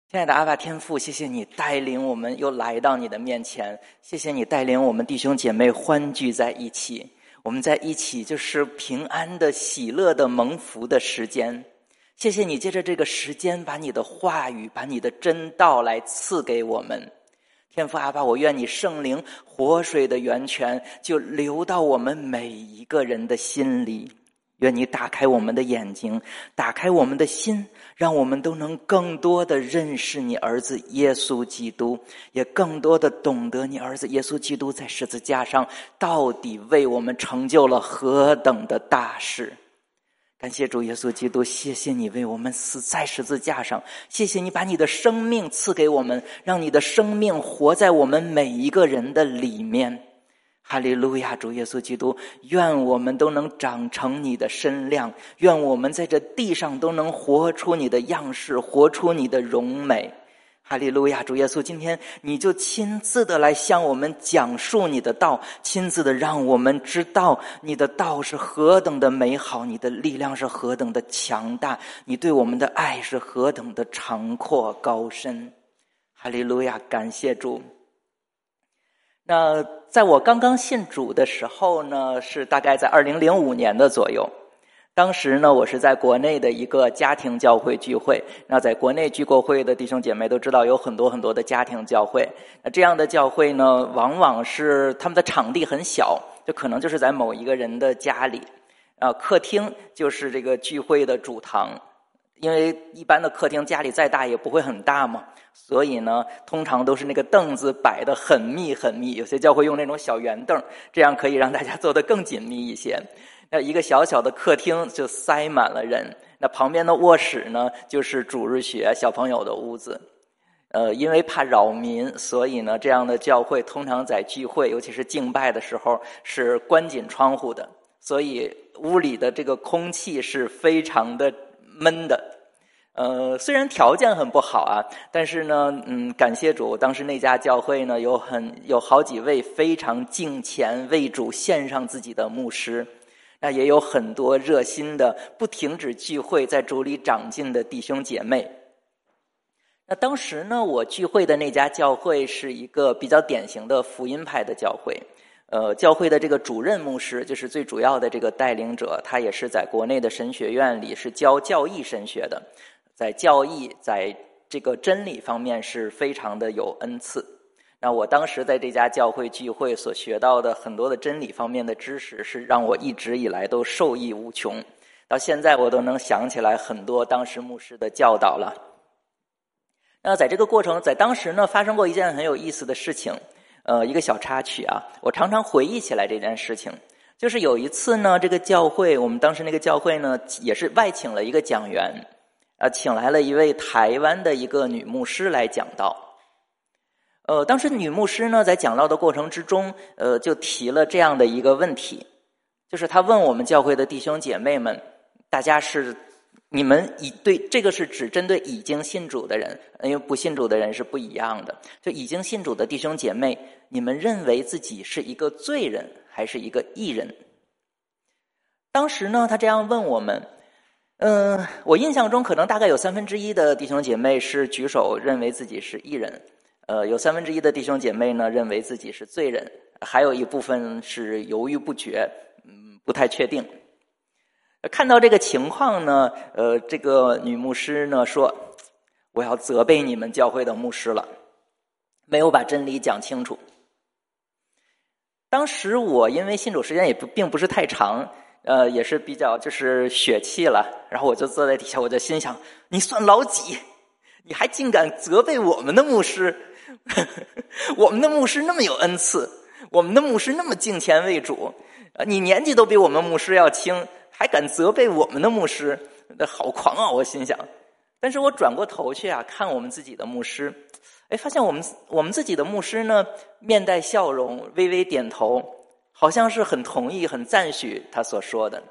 亲爱的阿爸天父，谢谢你带领我们又来到你的面前，谢谢你带领我们弟兄姐妹欢聚在一起，我们在一起就是平安的、喜乐的、蒙福的时间。谢谢你借着这个时间把你的话语、把你的真道来赐给我们。天父阿爸，我愿你圣灵活水的源泉就流到我们每一个人的心里，愿你打开我们的眼睛，打开我们的心，让我们都能更多的认识你儿子耶稣基督，也更多的懂得你儿子耶稣基督在十字架上到底为我们成就了何等的大事。感谢主耶稣基督，谢谢你为我们死在十字架上，谢谢你把你的生命赐给我们，让你的生命活在我们每一个人的里面。哈利路亚，主耶稣基督，愿我们都能长成你的身量，愿我们在这地上都能活出你的样式，活出你的荣美。哈利路亚，主耶稣，今天你就亲自的来向我们讲述你的道，亲自的让我们知道你的道是何等的美好，你的力量是何等的强大，你对我们的爱是何等的长阔高深。哈利路亚，感谢主。那在我刚刚信主的时候呢，是大概在2005年的左右。当时呢，我是在国内的一个家庭教会聚会。那在国内聚过会的弟兄姐妹都知道，有很多很多的家庭教会。那这样的教会呢，往往是他们的场地很小，就可能就是在某一个人的家里，客厅就是这个聚会的主堂。因为一般的客厅家里再大也不会很大嘛，所以呢，通常都是那个凳子摆得很密很密，有些教会用那种小圆凳，这样可以让大家坐得更紧密一些。那一个小小的客厅就塞满了人，那旁边的卧室呢，就是主日学小朋友的屋子。因为怕扰民，所以呢，这样的教会通常在聚会，尤其是敬拜的时候，是关紧窗户的，所以屋里的这个空气是非常的闷的。虽然条件很不好啊，但是呢，感谢主，当时那家教会呢，有好几位非常敬虔为主献上自己的牧师。那也有很多热心的不停止聚会在主里长进的弟兄姐妹。那当时呢，我聚会的那家教会是一个比较典型的福音派的教会。教会的这个主任牧师就是最主要的这个带领者，他也是在国内的神学院里是教教义神学的，在教义在这个真理方面是非常的有恩赐。那我当时在这家教会聚会所学到的很多的真理方面的知识，是让我一直以来都受益无穷。到现在我都能想起来很多当时牧师的教导了。那在这个过程，在当时呢，发生过一件很有意思的事情。一个小插曲啊，我常常回忆起来这件事情。就是有一次呢，这个教会，我们当时那个教会呢，也是外请了一个讲员，请来了一位台湾的一个女牧师来讲道。当时女牧师呢，在讲道的过程之中，就提了这样的一个问题，就是她问我们教会的弟兄姐妹们，大家是你们对这个是只针对已经信主的人，因为不信主的人是不一样的。就已经信主的弟兄姐妹，你们认为自己是一个罪人还是一个义人？当时呢，他这样问我们。我印象中可能大概有1/3的弟兄姐妹是举手认为自己是义人。有1/3的弟兄姐妹呢认为自己是罪人，还有一部分是犹豫不决，不太确定。看到这个情况呢，这个女牧师呢说，我要责备你们教会的牧师了，没有把真理讲清楚。当时我因为信主时间也并不是太长，也是比较就是血气了，然后我就坐在底下，我就心想，你算老几？你还竟敢责备我们的牧师？我们的牧师那么有恩赐，我们的牧师那么敬虔为主，你年纪都比我们牧师要轻，还敢责备我们的牧师，好狂啊！我心想。但是我转过头去啊，看我们自己的牧师，发现我们自己的牧师呢，面带笑容，微微点头，好像是很同意、很赞许他所说的。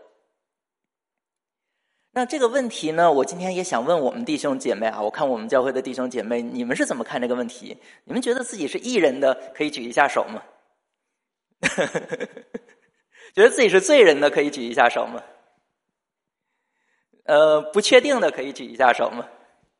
那这个问题呢，我今天也想问我们弟兄姐妹啊，我看我们教会的弟兄姐妹，你们是怎么看这个问题？你们觉得自己是义人的，可以举一下手吗？觉得自己是罪人的，可以举一下手吗？不确定的可以举一下手吗？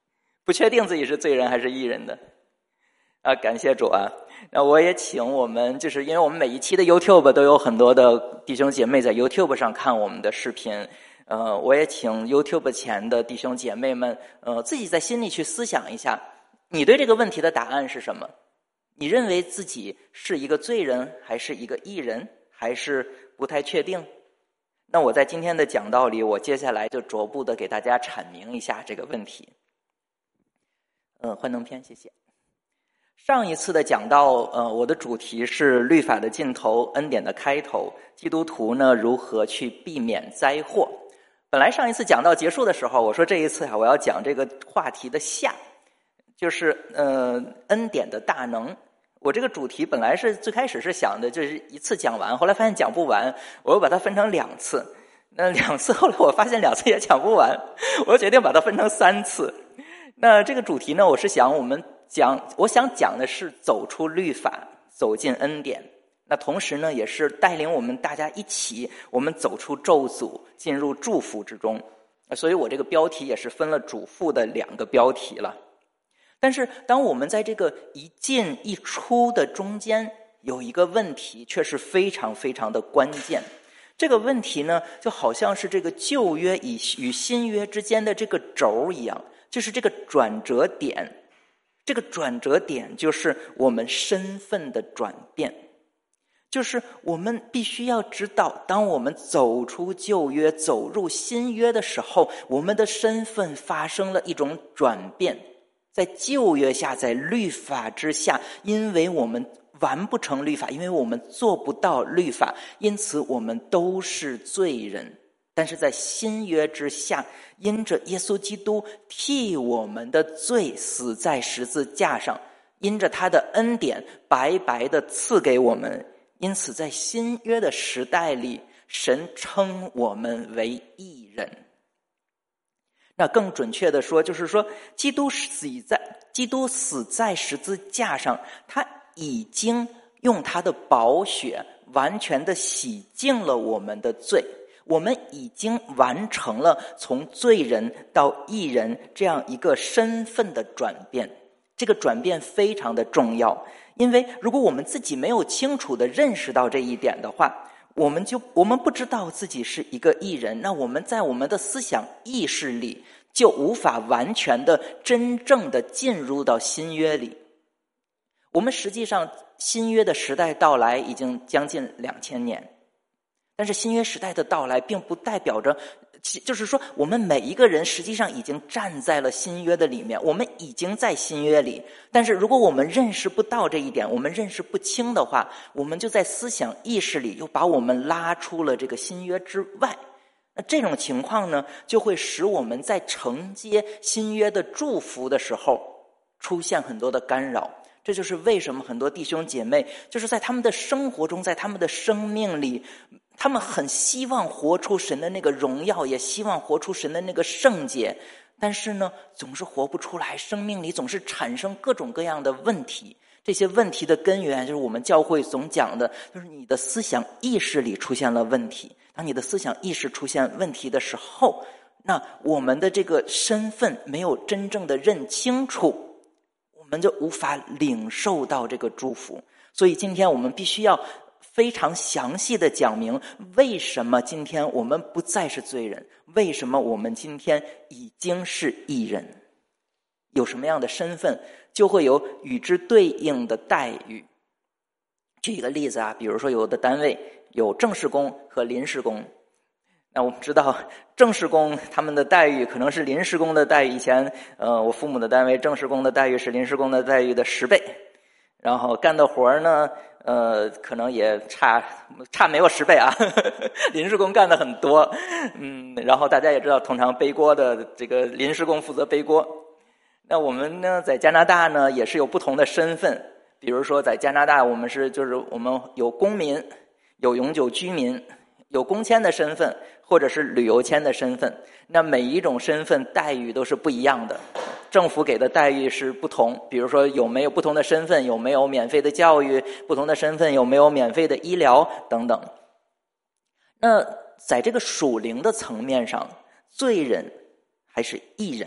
不确定自己是罪人还是义人的。感谢主啊！那我也请我们，就是因为我们每一期的 YouTube 都有很多的弟兄姐妹在 YouTube 上看我们的视频，我也请 YouTube 前的弟兄姐妹们，自己在心里去思想一下，你对这个问题的答案是什么？你认为自己是一个罪人，还是一个义人，还是不太确定？那我在今天的讲道里，我接下来就逐步的给大家阐明一下这个问题。幻灯片，谢谢。上一次的讲到，我的主题是律法的尽头，恩典的开头，基督徒呢如何去避免灾祸。本来上一次讲到结束的时候，我说这一次我要讲这个话题的下，就是恩典的大能。我这个主题本来是最开始是想的就是一次讲完，后来发现讲不完，我又把它分成2次。那2次后来我发现2次也讲不完，我决定把它分成3次。那这个主题呢，我想讲的是走出律法，走进恩典。那同时呢，也是带领我们大家一起，我们走出咒诅，进入祝福之中。所以我这个标题也是分了主副的2个标题了。但是当我们在这个一进一出的中间，有一个问题却是非常非常的关键。这个问题呢，就好像是这个旧约与新约之间的这个轴一样，就是这个转折点。这个转折点就是我们身份的转变，就是我们必须要知道，当我们走出旧约走入新约的时候，我们的身份发生了一种转变。在旧约下，在律法之下，因为我们完不成律法，因为我们做不到律法，因此我们都是罪人。但是在新约之下，因着耶稣基督替我们的罪死在十字架上，因着他的恩典白白的赐给我们，因此在新约的时代里，神称我们为义人。那更准确的说，就是说基督死在十字架上，他已经用他的宝血完全的洗净了我们的罪，我们已经完成了从罪人到义人这样一个身份的转变。这个转变非常的重要，因为如果我们自己没有清楚的认识到这一点的话，我们不知道自己是一个义人，那我们在我们的思想意识里就无法完全的真正的进入到新约里。我们实际上新约的时代到来已经将近2000年，但是新约时代的到来并不代表着，就是说我们每一个人实际上已经站在了新约的里面，我们已经在新约里。但是如果我们认识不到这一点，我们认识不清的话，我们就在思想意识里又把我们拉出了这个新约之外。那这种情况呢，就会使我们在承接新约的祝福的时候出现很多的干扰。这就是为什么很多弟兄姐妹就是在他们的生活中，在他们的生命里，他们很希望活出神的那个荣耀，也希望活出神的那个圣洁，但是呢总是活不出来，生命里总是产生各种各样的问题。这些问题的根源就是我们教会总讲的，就是你的思想意识里出现了问题。当你的思想意识出现问题的时候，那我们的这个身份没有真正的认清楚，我们就无法领受到这个祝福。所以今天我们必须要非常详细的讲明，为什么今天我们不再是罪人，为什么我们今天已经是义人，有什么样的身份，就会有与之对应的待遇。举一个例子啊，比如说有的单位有正式工和临时工，那我们知道正式工他们的待遇可能是临时工的待遇，以前我父母的单位正式工的待遇是临时工的待遇的10倍，然后干的活呢可能也差没有10倍啊临时工干的很多。然后大家也知道，通常背锅的这个临时工负责背锅。那我们呢在加拿大呢也是有不同的身份，比如说在加拿大我们有公民，有永久居民，有工签的身份，或者是旅游签的身份。那每一种身份待遇都是不一样的，政府给的待遇是不同，比如说有没有不同的身份，有没有免费的教育，不同的身份有没有免费的医疗等等。那在这个属灵的层面上，罪人还是义人，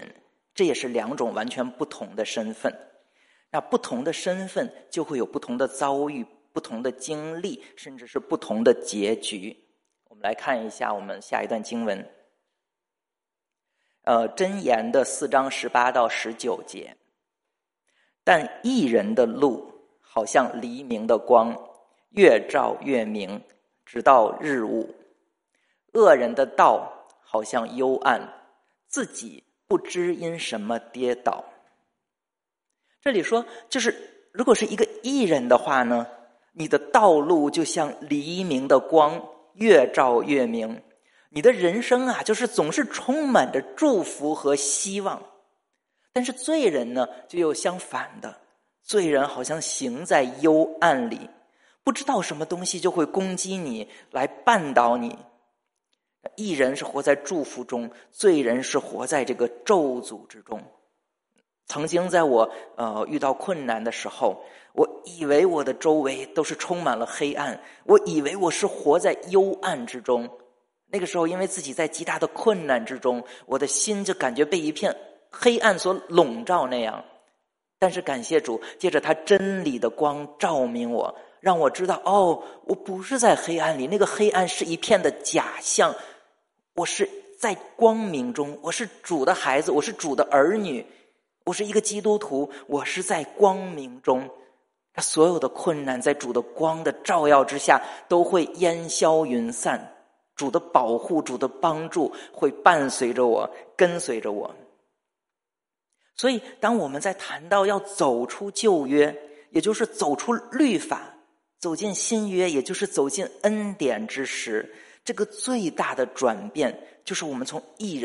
这也是两种完全不同的身份。那不同的身份就会有不同的遭遇、不同的经历，甚至是不同的结局。我们来看一下我们下一段经文，箴言的4章18到19节。但义人的路好像黎明的光，越照越明，直到日午。恶人的道好像幽暗，自己不知因什么跌倒。这里说，就是如果是一个义人的话呢，你的道路就像黎明的光，越照越明。你的人生啊，就是总是充满着祝福和希望。但是罪人呢，就又相反的，罪人好像行在幽暗里，不知道什么东西就会攻击你，来绊倒你。义人是活在祝福中，罪人是活在这个咒诅之中。曾经在我遇到困难的时候，我以为我的周围都是充满了黑暗，我以为我是活在幽暗之中。那个时候因为自己在极大的困难之中，我的心就感觉被一片黑暗所笼罩那样。但是感谢主，借着他真理的光照明我，让我知道，我不是在黑暗里，那个黑暗是一片的假象，我是在光明中，我是主的孩子，我是主的儿女，我是一个基督徒，我是在光明中。所有的困难在主的光的照耀之下都会烟消云散，主的保护，主的帮助会伴随着我，跟随着我。所以当我们在谈到要走出旧约，也就是走出律法，走进新约，也就是走进恩典之时，这个最大的转变就是我们从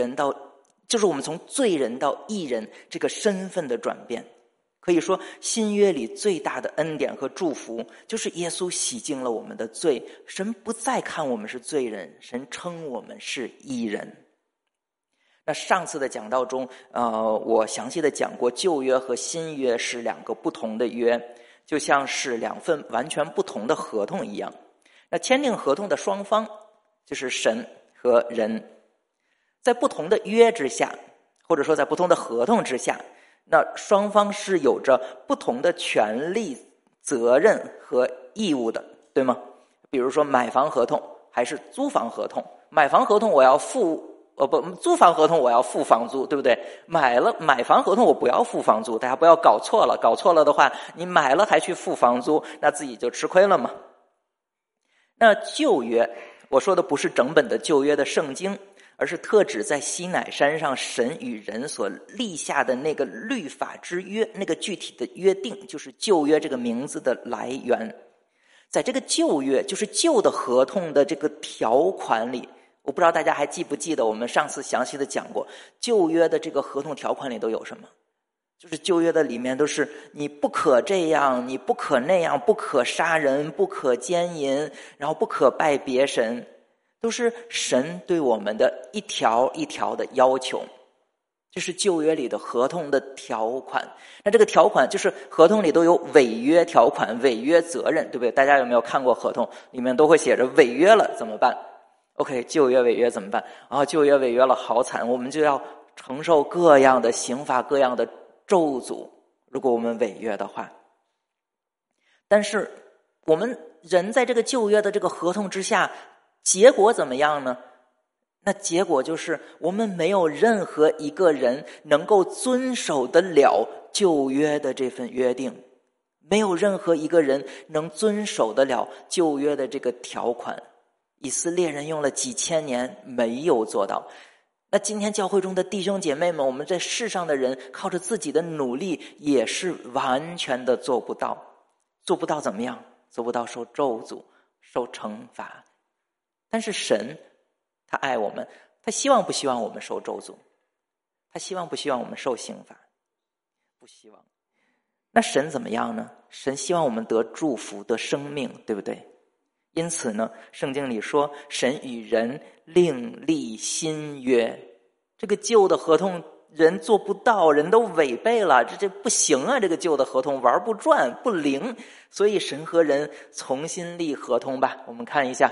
罪人到义人这个身份的转变。可以说新约里最大的恩典和祝福就是耶稣洗净了我们的罪，神不再看我们是罪人，神称我们是义人。那上次的讲道中我详细的讲过，旧约和新约是两个不同的约，就像是两份完全不同的合同一样。那签订合同的双方就是神和人，在不同的约之下，或者说在不同的合同之下，那双方是有着不同的权利、责任和义务的，对吗？比如说买房合同还是租房合同，买房合同我要租房合同我要付房租，对不对？买房合同我不要付房租，大家不要搞错了的话，你买了还去付房租，那自己就吃亏了嘛。那旧约，我说的不是整本的旧约的圣经，而是特指在西乃山上神与人所立下的那个律法之约，那个具体的约定，就是旧约这个名字的来源。在这个旧约，就是旧的合同的这个条款里，我不知道大家还记不记得我们上次详细的讲过，旧约的这个合同条款里都有什么？就是旧约的里面都是你不可这样，你不可那样，不可杀人，不可奸淫，然后不可拜别神，都是神对我们的一条一条的要求。这是旧约里的合同的条款。那这个条款就是合同里都有违约条款、违约责任，对不对？大家有没有看过合同？里面都会写着违约了怎么办？ OK， 旧约违约怎么办？旧约违约了好惨，我们就要承受各样的刑罚、各样的咒诅，如果我们违约的话。但是我们人在这个旧约的这个合同之下，结果怎么样呢？那结果就是我们没有任何一个人能够遵守得了旧约的这份约定，没有任何一个人能遵守得了旧约的这个条款。以色列人用了几千年没有做到。那今天教会中的弟兄姐妹们，我们在世上的人靠着自己的努力也是完全的做不到。做不到怎么样？做不到受咒诅、受惩罚。但是神他爱我们，他希望不希望我们受咒诅？他希望不希望我们受刑罚？不希望。那神怎么样呢？神希望我们得祝福、得生命，对不对？因此呢，圣经里说神与人另立新约。这个旧的合同人做不到，人都违背了，这不行啊，这个旧的合同玩不转，不灵，所以神和人重新立合同吧。我们看一下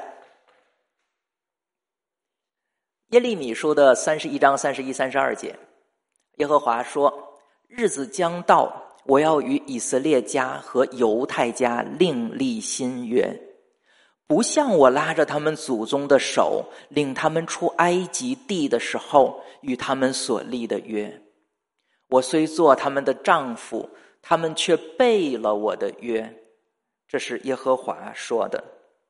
耶利米书的31章31、32节， 耶和华说，日子将到，我要与以色列家和犹太家另立新约，不像我拉着他们祖宗的手，领他们出埃及地的时候与他们所立的约。我虽做他们的丈夫，他们却背了我的约。这是耶和华说的。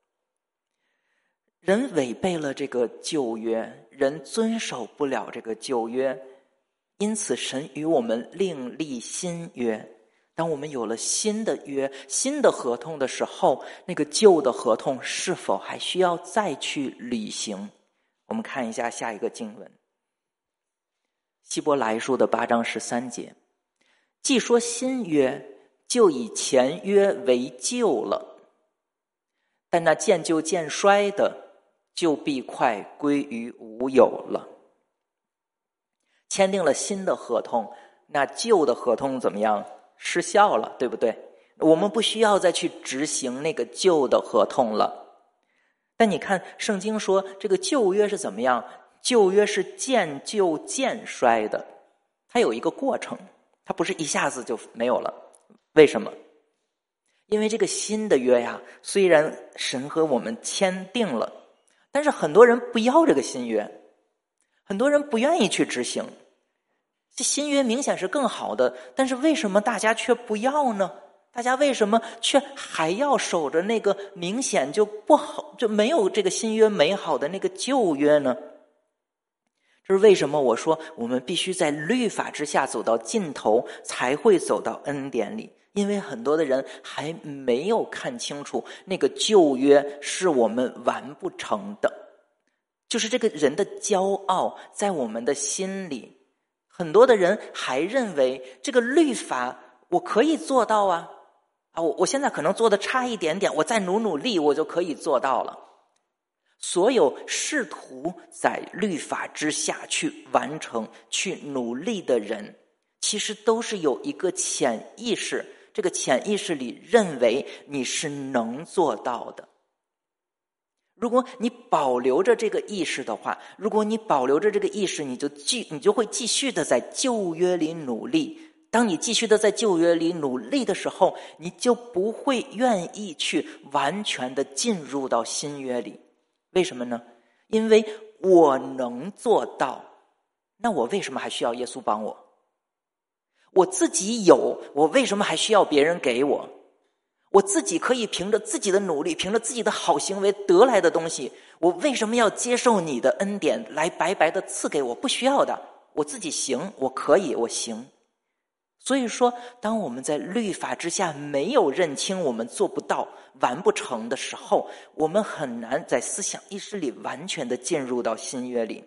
人违背了这个旧约，人遵守不了这个旧约，因此神与我们另立新约。当我们有了新的约、新的合同的时候，那个旧的合同是否还需要再去履行？我们看一下下一个经文，希伯来书的8章13节，既说新约，就以前约为旧了，但那渐旧渐衰的，就必快归于无有了。签订了新的合同，那旧的合同怎么样？失效了，对不对？我们不需要再去执行那个旧的合同了。但你看圣经说这个旧约是怎么样？旧约是渐旧渐衰的，它有一个过程，它不是一下子就没有了。为什么？因为这个新的约呀，虽然神和我们签订了，但是很多人不要这个新约，很多人不愿意去执行。这新约明显是更好的，但是为什么大家却不要呢？大家为什么却还要守着那个明显就不好，就没有这个新约美好的那个旧约呢？这是为什么我说我们必须在律法之下走到尽头，才会走到恩典里。因为很多的人还没有看清楚那个旧约是我们完不成的，就是这个人的骄傲在我们的心里。很多的人还认为这个律法我可以做到啊，我现在可能做的差一点点，我再努力我就可以做到了。所有试图在律法之下去完成、去努力的人，其实都是有一个潜意识，这个潜意识里认为你是能做到的。如果你保留着这个意识的话，如果你保留着这个意识，你就会继续的在旧约里努力。当你继续的在旧约里努力的时候，你就不会愿意去完全的进入到新约里。为什么呢？因为我能做到，那我为什么还需要耶稣帮我？我自己有，我为什么还需要别人给我？我自己可以凭着自己的努力，凭着自己的好行为得来的东西，我为什么要接受你的恩典来白白的赐给我？不需要的，我自己行，我可以，我行。所以说，当我们在律法之下没有认清我们做不到、完不成的时候，我们很难在思想意识里完全的进入到新约里。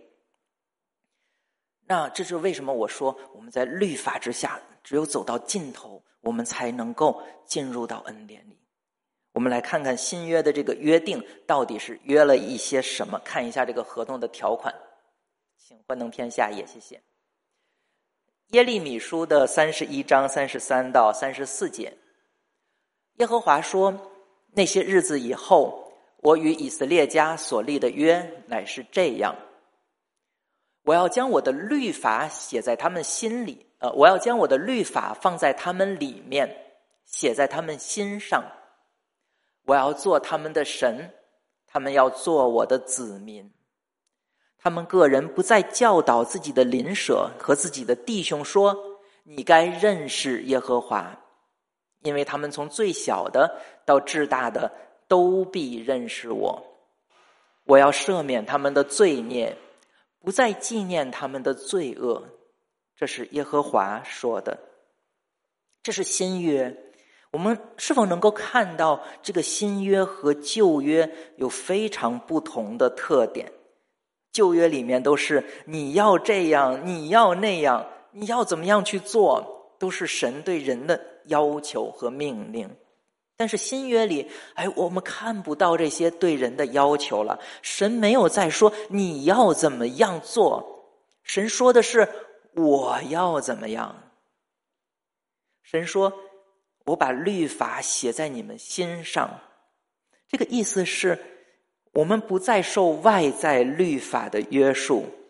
那这是为什么我说我们在律法之下只有走到尽头，我们才能够进入到恩典里。我们来看看新约的这个约定到底是约了一些什么，看一下这个合同的条款。请幻灯片下页，谢谢。耶利米书的31章33到34节，耶和华说，那些日子以后，我与以色列家所立的约乃是这样，我要将我的律法写在他们心里，我要将我的律法放在他们里面，写在他们心上。我要做他们的神，他们要做我的子民。他们个人不再教导自己的邻舍和自己的弟兄说，你该认识耶和华，因为他们从最小的到至大的都必认识我。我要赦免他们的罪孽，不再纪念他们的罪恶。这是耶和华说的。这是新约。我们是否能够看到这个新约和旧约有非常不同的特点？旧约里面都是你要这样，你要那样，你要怎么样去做，都是神对人的要求和命令。但是新约里，我们看不到这些对人的要求了。神没有再说你要怎么样做，神说的是我要怎么样。神说我把律法写在你们心上，这个意思是我们不再受外在律法的约束，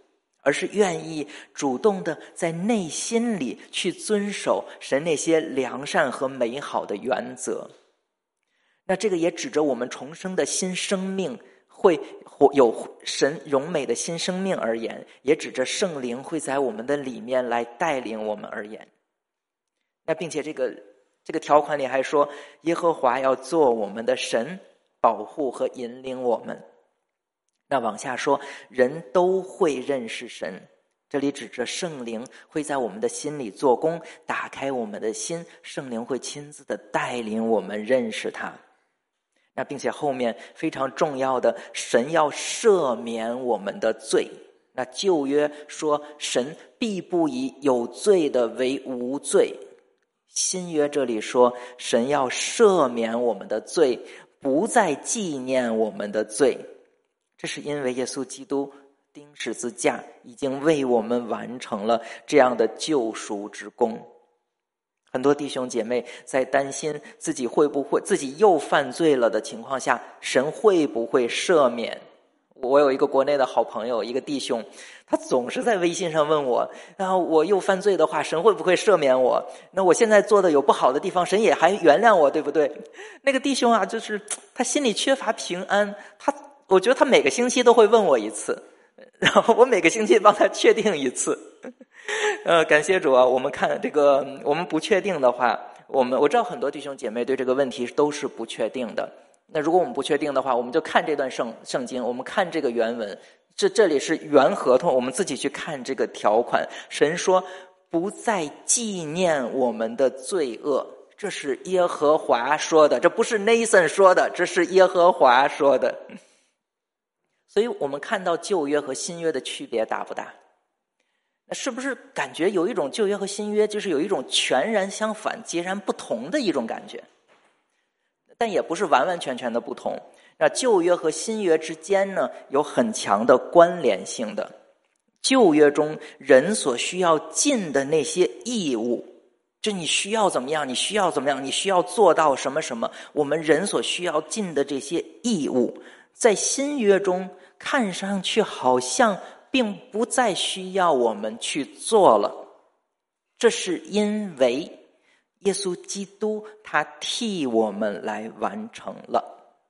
而是愿意主动的在内心里去遵守神那些良善和美好的原则。那这个也指着我们重生的新生命会有神荣美的新生命而言，也指着圣灵会在我们的里面来带领我们而言。那并且这个条款里还说，耶和华要做我们的神，保护和引领我们。那往下说，人都会认识神，这里指着圣灵会在我们的心里做工，打开我们的心，圣灵会亲自的带领我们认识他。那并且后面非常重要的，神要赦免我们的罪。那旧约说神必不以有罪的为无罪，新约这里说神要赦免我们的罪，不再纪念我们的罪。这是因为耶稣基督钉十字架已经为我们完成了这样的救赎之功。很多弟兄姐妹在担心自己又犯罪了的情况下，神会不会赦免。我有一个国内的好朋友，一个弟兄，他总是在微信上问我，然后我又犯罪的话，神会不会赦免我？那我现在做的有不好的地方，神也还原谅我，对不对？那个弟兄啊，就是他心里缺乏平安，我觉得他每个星期都会问我一次，然后我每个星期帮他确定一次。感谢主啊！我们看这个，我们不确定的话，我知道很多弟兄姐妹对这个问题都是不确定的。那如果我们不确定的话，我们就看这段圣经，我们看这个原文，这里是原合同，我们自己去看这个条款。神说不再纪念我们的罪恶，这是耶和华说的，这不是 Nathan 说的，这是耶和华说的。所以我们看到旧约和新约的区别大不大？那是不是感觉有一种旧约和新约就是有一种全然相反、截然不同的一种感觉？但也不是完完全全的不同。那旧约和新约之间呢，有很强的关联性的。旧约中人所需要尽的那些义务，就你需要怎么样，你需要怎么样，你需要做到什么什么，我们人所需要尽的这些义务，在新约中看上去好像并不再需要我们去做了。这是因为耶稣基督他替我们来完成了。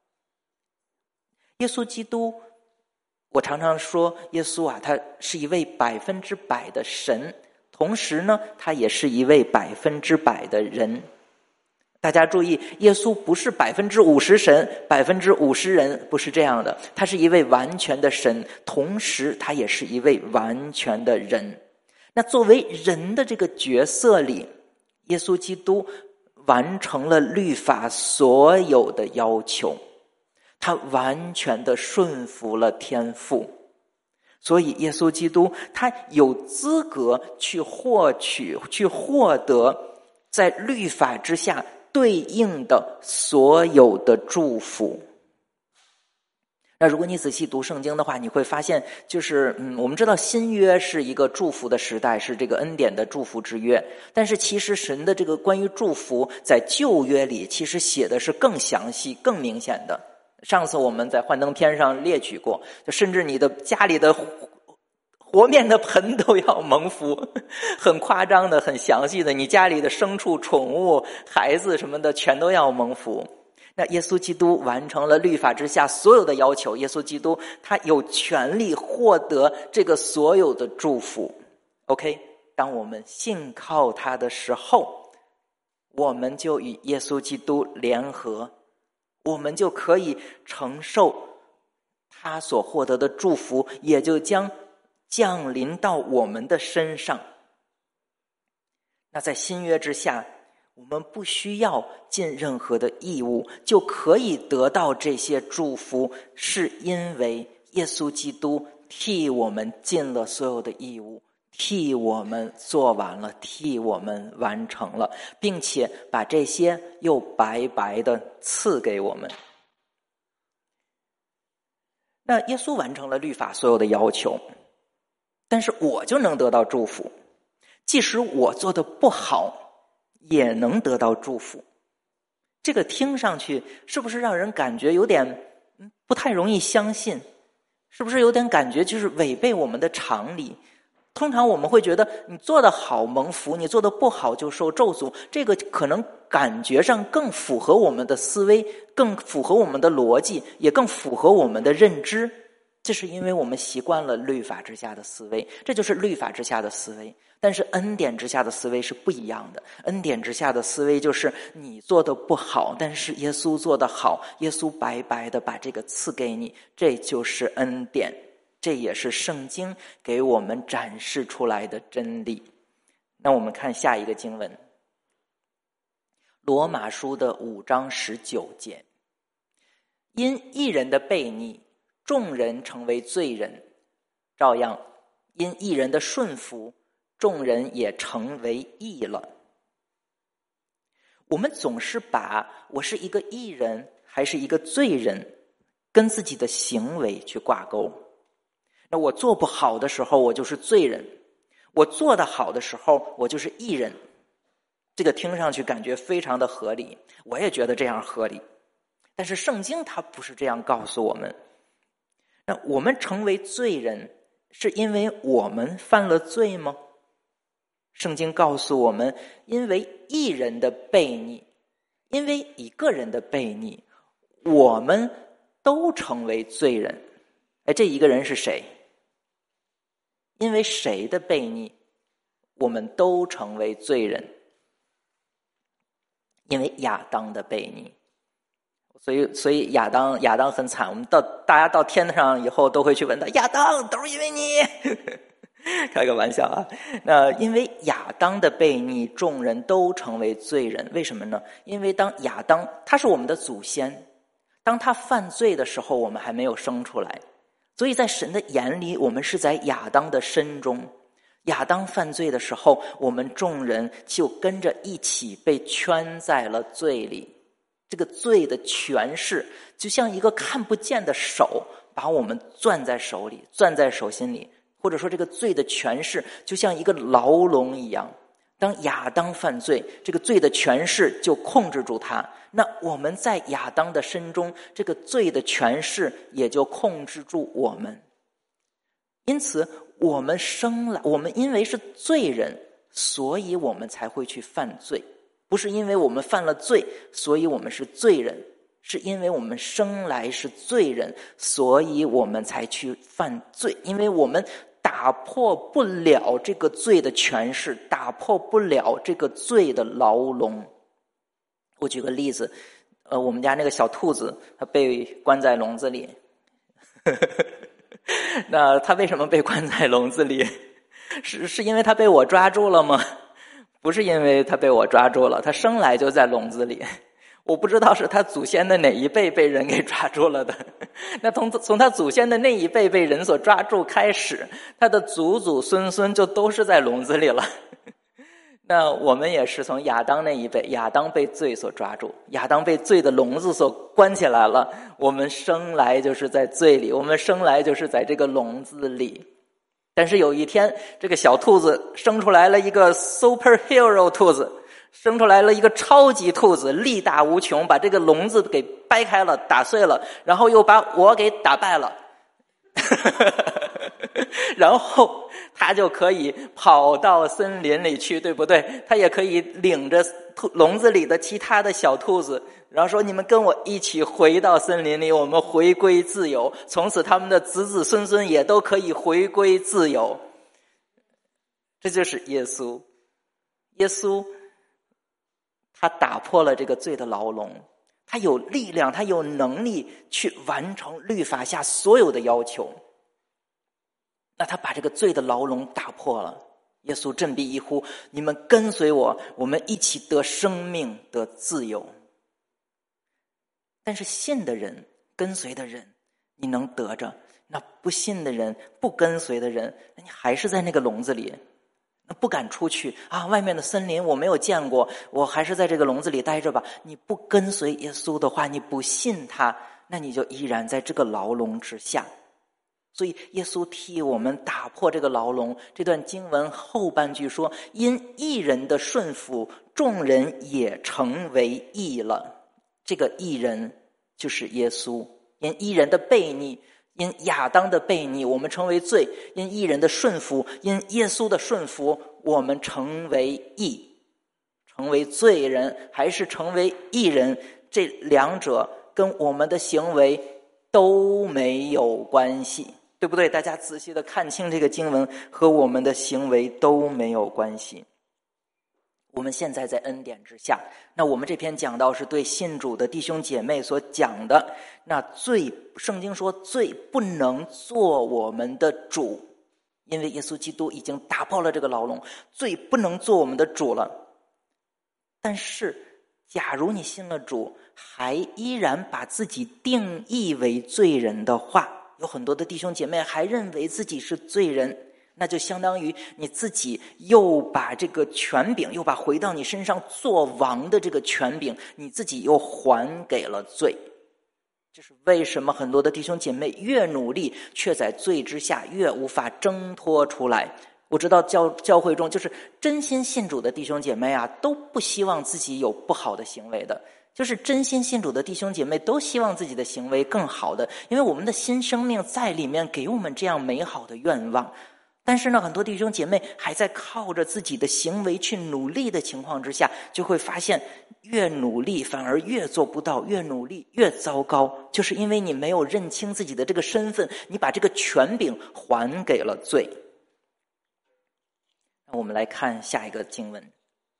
耶稣基督，我常常说耶稣啊，他是一位100%的神，同时呢他也是一位100%的人。大家注意，耶稣不是50%神，50%人，不是这样的。他是一位完全的神，同时他也是一位完全的人。那作为人的这个角色里，耶稣基督完成了律法所有的要求，他完全的顺服了天父。所以耶稣基督他有资格去获得在律法之下对应的所有的祝福。那如果你仔细读圣经的话，你会发现就是我们知道新约是一个祝福的时代，是这个恩典的祝福之约，但是其实神的这个关于祝福在旧约里其实写的是更详细更明显的。上次我们在幻灯片上列举过，就甚至你的家里的和面的盆都要蒙福，很夸张的很详细的，你家里的牲畜宠物孩子什么的全都要蒙福。那耶稣基督完成了律法之下所有的要求，耶稣基督他有权利获得这个所有的祝福。 OK， 当我们信靠他的时候，我们就与耶稣基督联合，我们就可以承受他所获得的祝福，也就将降临到我们的身上。那在新约之下，我们不需要尽任何的义务就可以得到这些祝福，是因为耶稣基督替我们尽了所有的义务，替我们做完了，替我们完成了，并且把这些又白白的赐给我们。那耶稣完成了律法所有的要求，但是我就能得到祝福，即使我做的不好也能得到祝福。这个听上去是不是让人感觉有点不太容易相信？ 是不是有点感觉就是违背我们的常理？通常我们会觉得你做得好蒙福，你做得不好就受咒诅，这个可能感觉上更符合我们的思维，更符合我们的逻辑，也更符合我们的认知。这是因为我们习惯了律法之下的思维，这就是律法之下的思维。但是恩典之下的思维是不一样的，恩典之下的思维就是你做的不好，但是耶稣做得好，耶稣白白的把这个赐给你，这就是恩典，这也是圣经给我们展示出来的真理。那我们看下一个经文，罗马书的5章19节，因一人的悖逆，众人成为罪人，照样因一人的顺服，众人也成为义了。我们总是把我是一个义人还是一个罪人跟自己的行为去挂钩。那我做不好的时候我就是罪人，我做得好的时候我就是义人。这个听上去感觉非常的合理，我也觉得这样合理。但是圣经它不是这样告诉我们。那我们成为罪人是因为我们犯了罪吗？圣经告诉我们，因为一人的悖逆，因为一个人的悖逆，我们都成为罪人。这一个人是谁？因为谁的悖逆，我们都成为罪人？因为亚当的悖逆。所以亚当很惨，我们大家到天上以后都会去问他，亚当都是因为你开个玩笑啊。那因为亚当的悖逆，众人都成为罪人。为什么呢？因为当亚当，他是我们的祖先，当他犯罪的时候我们还没有生出来，所以在神的眼里我们是在亚当的身中。亚当犯罪的时候，我们众人就跟着一起被圈在了罪里。这个罪的权势就像一个看不见的手把我们攥在手里，攥在手心里，或者说这个罪的权势就像一个牢笼一样。当亚当犯罪，这个罪的权势就控制住他，那我们在亚当的身中，这个罪的权势也就控制住我们。因此我们因为是罪人，所以我们才会去犯罪。不是因为我们犯了罪，所以我们是罪人，是因为我们生来是罪人，所以我们才去犯罪。因为我们打破不了这个罪的权势，打破不了这个罪的牢笼。我举个例子，我们家那个小兔子，它被关在笼子里。那它为什么被关在笼子里？是因为它被我抓住了吗？不是因为他被我抓住了，他生来就在笼子里。我不知道是他祖先的哪一辈被人给抓住了的。那从他祖先的那一辈被人所抓住开始，他的祖祖孙孙就都是在笼子里了。那我们也是从亚当那一辈，亚当被罪所抓住，亚当被罪的笼子所关起来了。我们生来就是在罪里，我们生来就是在这个笼子里。但是有一天，这个小兔子生出来了一个 superhero 兔子，生出来了一个超级兔子，力大无穷，把这个笼子给掰开了，打碎了，然后又把我给打败了。然后他就可以跑到森林里去，对不对？他也可以领着笼子里的其他的小兔子，然后说你们跟我一起回到森林里，我们回归自由。从此他们的子子孙孙也都可以回归自由。这就是耶稣。耶稣他打破了这个罪的牢笼，他有力量，他有能力去完成律法下所有的要求。那他把这个罪的牢笼打破了。耶稣振臂一呼，你们跟随我，我们一起得生命，得自由。但是信的人，跟随的人，你能得着；那不信的人，不跟随的人，你还是在那个笼子里，那不敢出去啊！外面的森林我没有见过，我还是在这个笼子里待着吧。你不跟随耶稣的话，你不信他，那你就依然在这个牢笼之下。所以耶稣替我们打破这个牢笼。这段经文后半句说，因一人的顺服，众人也成为义了。这个义人就是耶稣。因一人的悖逆， 因亚当的悖逆，我们成为罪；因义人的顺服，因耶稣的顺服，我们成为义。成为罪人还是成为义人，这两者跟我们的行为都没有关系，对不对？大家仔细的看清这个经文，和我们的行为都没有关系。我们现在在恩典之下，那我们这篇讲道是对信主的弟兄姐妹所讲的。那罪，圣经说罪不能做我们的主，因为耶稣基督已经打破了这个牢笼，罪不能做我们的主了。但是假如你信了主，还依然把自己定义为罪人的话，有很多的弟兄姐妹还认为自己是罪人，那就相当于你自己又把这个权柄，又把回到你身上做王的这个权柄，你自己又还给了罪。这是为什么很多的弟兄姐妹越努力，却在罪之下越无法挣脱出来。我知道教会中就是真心信主的弟兄姐妹啊，都不希望自己有不好的行为的，就是真心信主的弟兄姐妹都希望自己的行为更好的，因为我们的新生命在里面给我们这样美好的愿望。但是呢，很多弟兄姐妹还在靠着自己的行为去努力的情况之下，就会发现越努力反而越做不到，越努力越糟糕，就是因为你没有认清自己的这个身份，你把这个权柄还给了罪。那我们来看下一个经文，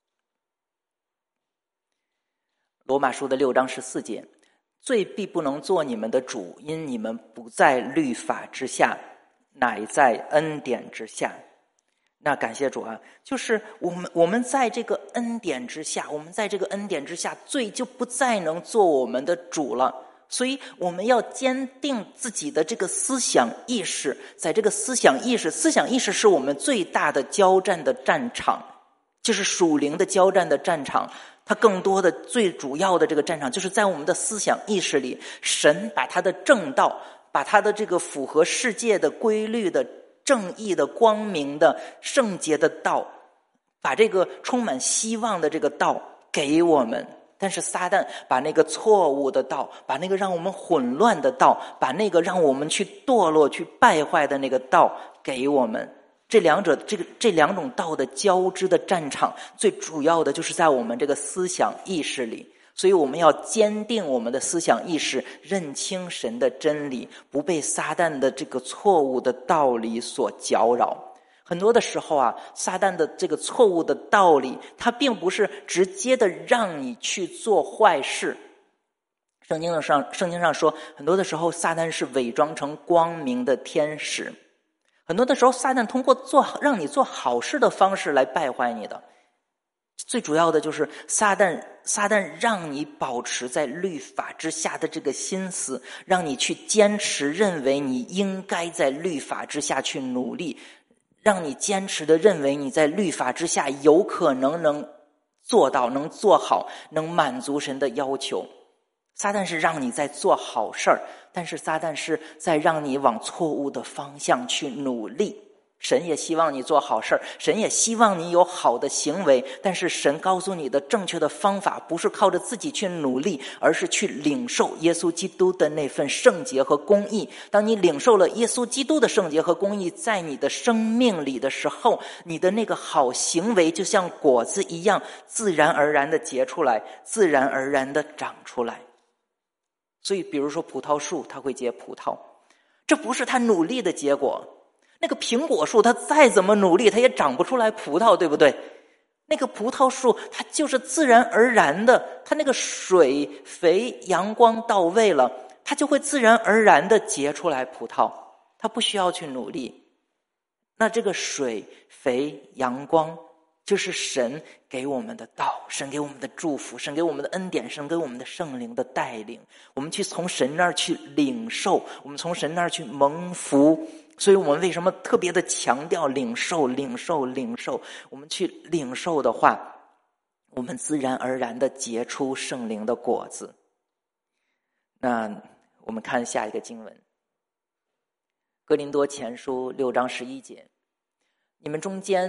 罗马书的6章14节，罪必不能做你们的主，因你们不在律法之下，乃在恩典之下。那感谢主啊，就是我们在这个恩典之下，罪就不再能做我们的主了。所以我们要坚定自己的这个思想意识，在这个思想意识是我们最大的交战的战场，就是属灵的交战的战场。它更多的最主要的这个战场，就是在我们的思想意识里，神把他的正道，把他的这个符合世界的规律的正义的光明的圣洁的道，把这个充满希望的这个道给我们。但是撒旦把那个错误的道，把那个让我们混乱的道，把那个让我们去堕落去败坏的那个道给我们。这两种道的交织的战场，最主要的就是在我们这个思想意识里。所以我们要坚定我们的思想意识，认清神的真理，不被撒旦的这个错误的道理所搅扰。很多的时候啊，撒旦的这个错误的道理，它并不是直接的让你去做坏事。圣经上说，很多的时候撒旦是伪装成光明的天使，很多的时候撒旦通过让你做好事的方式来败坏你的。最主要的就是撒旦让你保持在律法之下的这个心思，让你去坚持认为你应该在律法之下去努力，让你坚持的认为你在律法之下有可能做到，能做好，能满足神的要求。撒旦是让你在做好事儿，但是撒旦是在让你往错误的方向去努力。神也希望你做好事儿，神也希望你有好的行为，但是神告诉你的正确的方法不是靠着自己去努力，而是去领受耶稣基督的那份圣洁和公义。当你领受了耶稣基督的圣洁和公义在你的生命里的时候，你的那个好行为就像果子一样，自然而然的结出来，自然而然的长出来。所以比如说葡萄树它会结葡萄，这不是它努力的结果。那个苹果树它再怎么努力它也长不出来葡萄，对不对？那个葡萄树它就是自然而然的，它那个水肥阳光到位了，它就会自然而然的结出来葡萄，它不需要去努力。那这个水肥阳光就是神给我们的道，神给我们的祝福，神给我们的恩典，神给我们的圣灵的带领，我们去从神那儿去领受，我们从神那儿去蒙福。所以我们为什么特别的强调领受？我们去领受的话，我们自然而然的结出圣灵的果子。那我们看下一个经文，哥林多前书6章11节，你们中间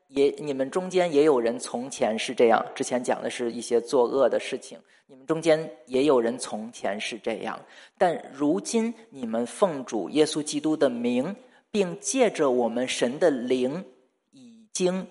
你们中间也有人从前是这样，之前讲的是一些作恶的事情，你们中间也有人从前是这样，但如今你们奉主耶稣基督的名，并借着我们神的灵，已经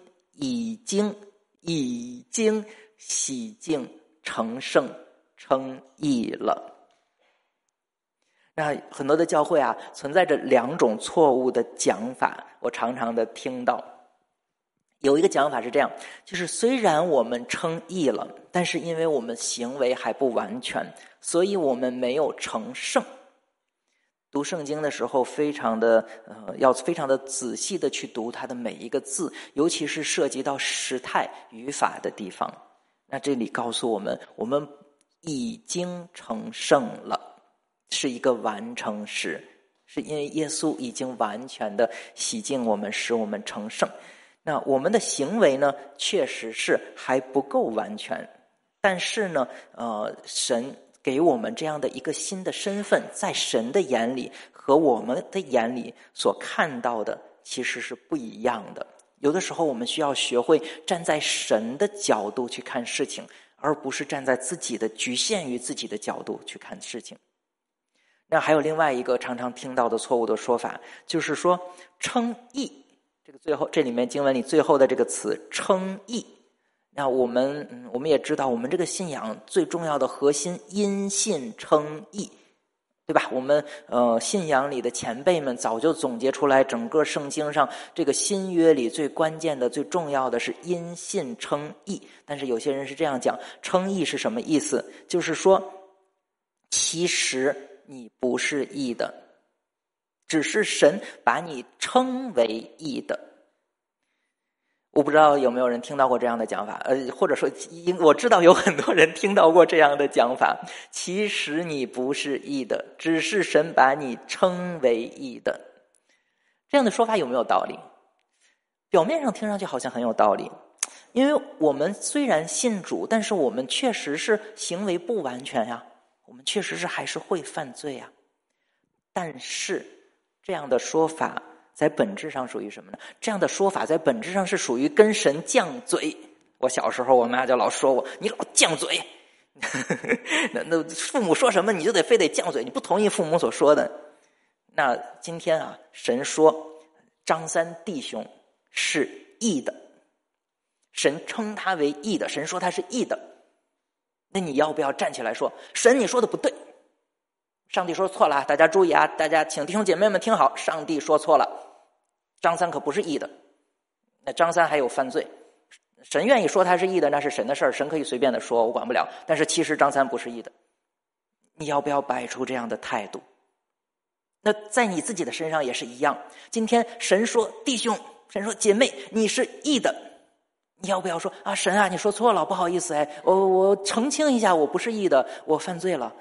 洗净成圣称义了。那很多的教会啊，存在着两种错误的讲法，我常常的听到。有一个讲法是这样，就是虽然我们称义了，但是因为我们行为还不完全，所以我们没有成圣。读圣经的时候要非常的仔细的去读它的每一个字，尤其是涉及到时态语法的地方。那这里告诉我们，我们已经成圣了，是一个完成时，是因为耶稣已经完全的洗净我们，使我们成圣。那我们的行为呢，确实是还不够完全，但是呢，神给我们这样的一个新的身份，在神的眼里和我们的眼里所看到的其实是不一样的。有的时候我们需要学会站在神的角度去看事情，而不是站在局限于自己的角度去看事情。那还有另外一个常常听到的错误的说法，就是说称义，这里面经文里最后的这个词称义。那我们也知道，我们这个信仰最重要的核心因信称义，对吧？我们信仰里的前辈们早就总结出来，整个圣经上这个新约里最关键的最重要的是因信称义。但是有些人是这样讲，称义是什么意思？就是说其实你不是义的，只是神把你称为义的。我不知道有没有人听到过这样的讲法，或者说我知道有很多人听到过这样的讲法，其实你不是义的，只是神把你称为义的。这样的说法有没有道理？表面上听上去好像很有道理，因为我们虽然信主，但是我们确实是行为不完全呀，我们确实是还是会犯罪呀。但是这样的说法在本质上属于什么呢？这样的说法在本质上是属于跟神犟嘴。我小时候我妈就老说我，你老犟嘴那父母说什么你就非得犟嘴，你不同意父母所说的。那今天啊，神说张三弟兄是义的，神称他为义的，神说他是义的，那你要不要站起来说，神你说的不对，上帝说错了，大家注意啊，大家请弟兄姐妹们听好，上帝说错了，张三可不是义的。那张三还有犯罪，神愿意说他是义的，那是神的事儿，神可以随便的说，我管不了，但是其实张三不是义的。你要不要摆出这样的态度？那在你自己的身上也是一样，今天神说弟兄，神说姐妹你是义的，你要不要说啊，神啊你说错了，不好意思，我澄清一下，我不是义的，我犯罪了。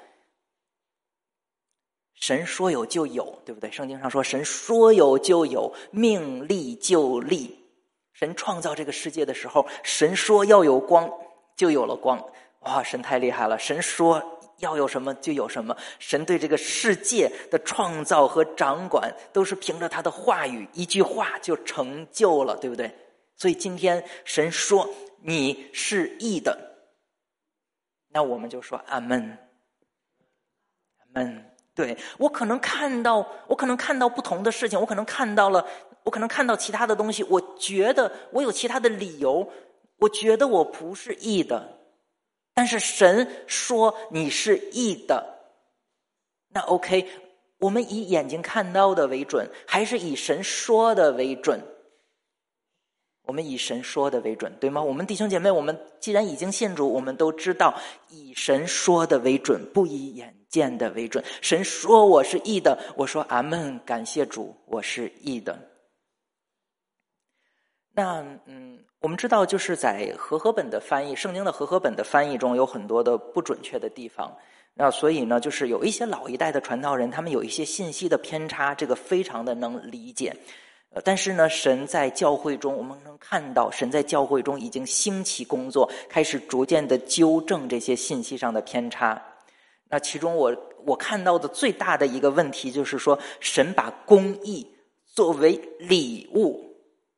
神说有就有，对不对？圣经上说神说有就有，命立就立。神创造这个世界的时候，神说要有光就有了光。哇，神太厉害了，神说要有什么就有什么。神对这个世界的创造和掌管都是凭着他的话语，一句话就成就了，对不对？所以今天神说你是义的，那我们就说阿们，阿们。对，我可能看到不同的事情，我可能看到其他的东西，我觉得我有其他的理由，我觉得我不是义的，但是神说你是义的，那 OK， 我们以眼睛看到的为准，还是以神说的为准？我们以神说的为准，对吗？我们弟兄姐妹，我们既然已经信主，我们都知道以神说的为准，不以眼见的为准。神说我是义的，我说阿们，感谢主，我是义的。那我们知道就是在和合本的翻译，圣经的和合本的翻译中有很多的不准确的地方，那所以呢，就是有一些老一代的传道人，他们有一些信息的偏差，这个非常的能理解。但是呢，神在教会中，我们能看到神在教会中已经兴起工作，开始逐渐的纠正这些信息上的偏差。那其中我看到的最大的一个问题就是说，神把公义作为礼物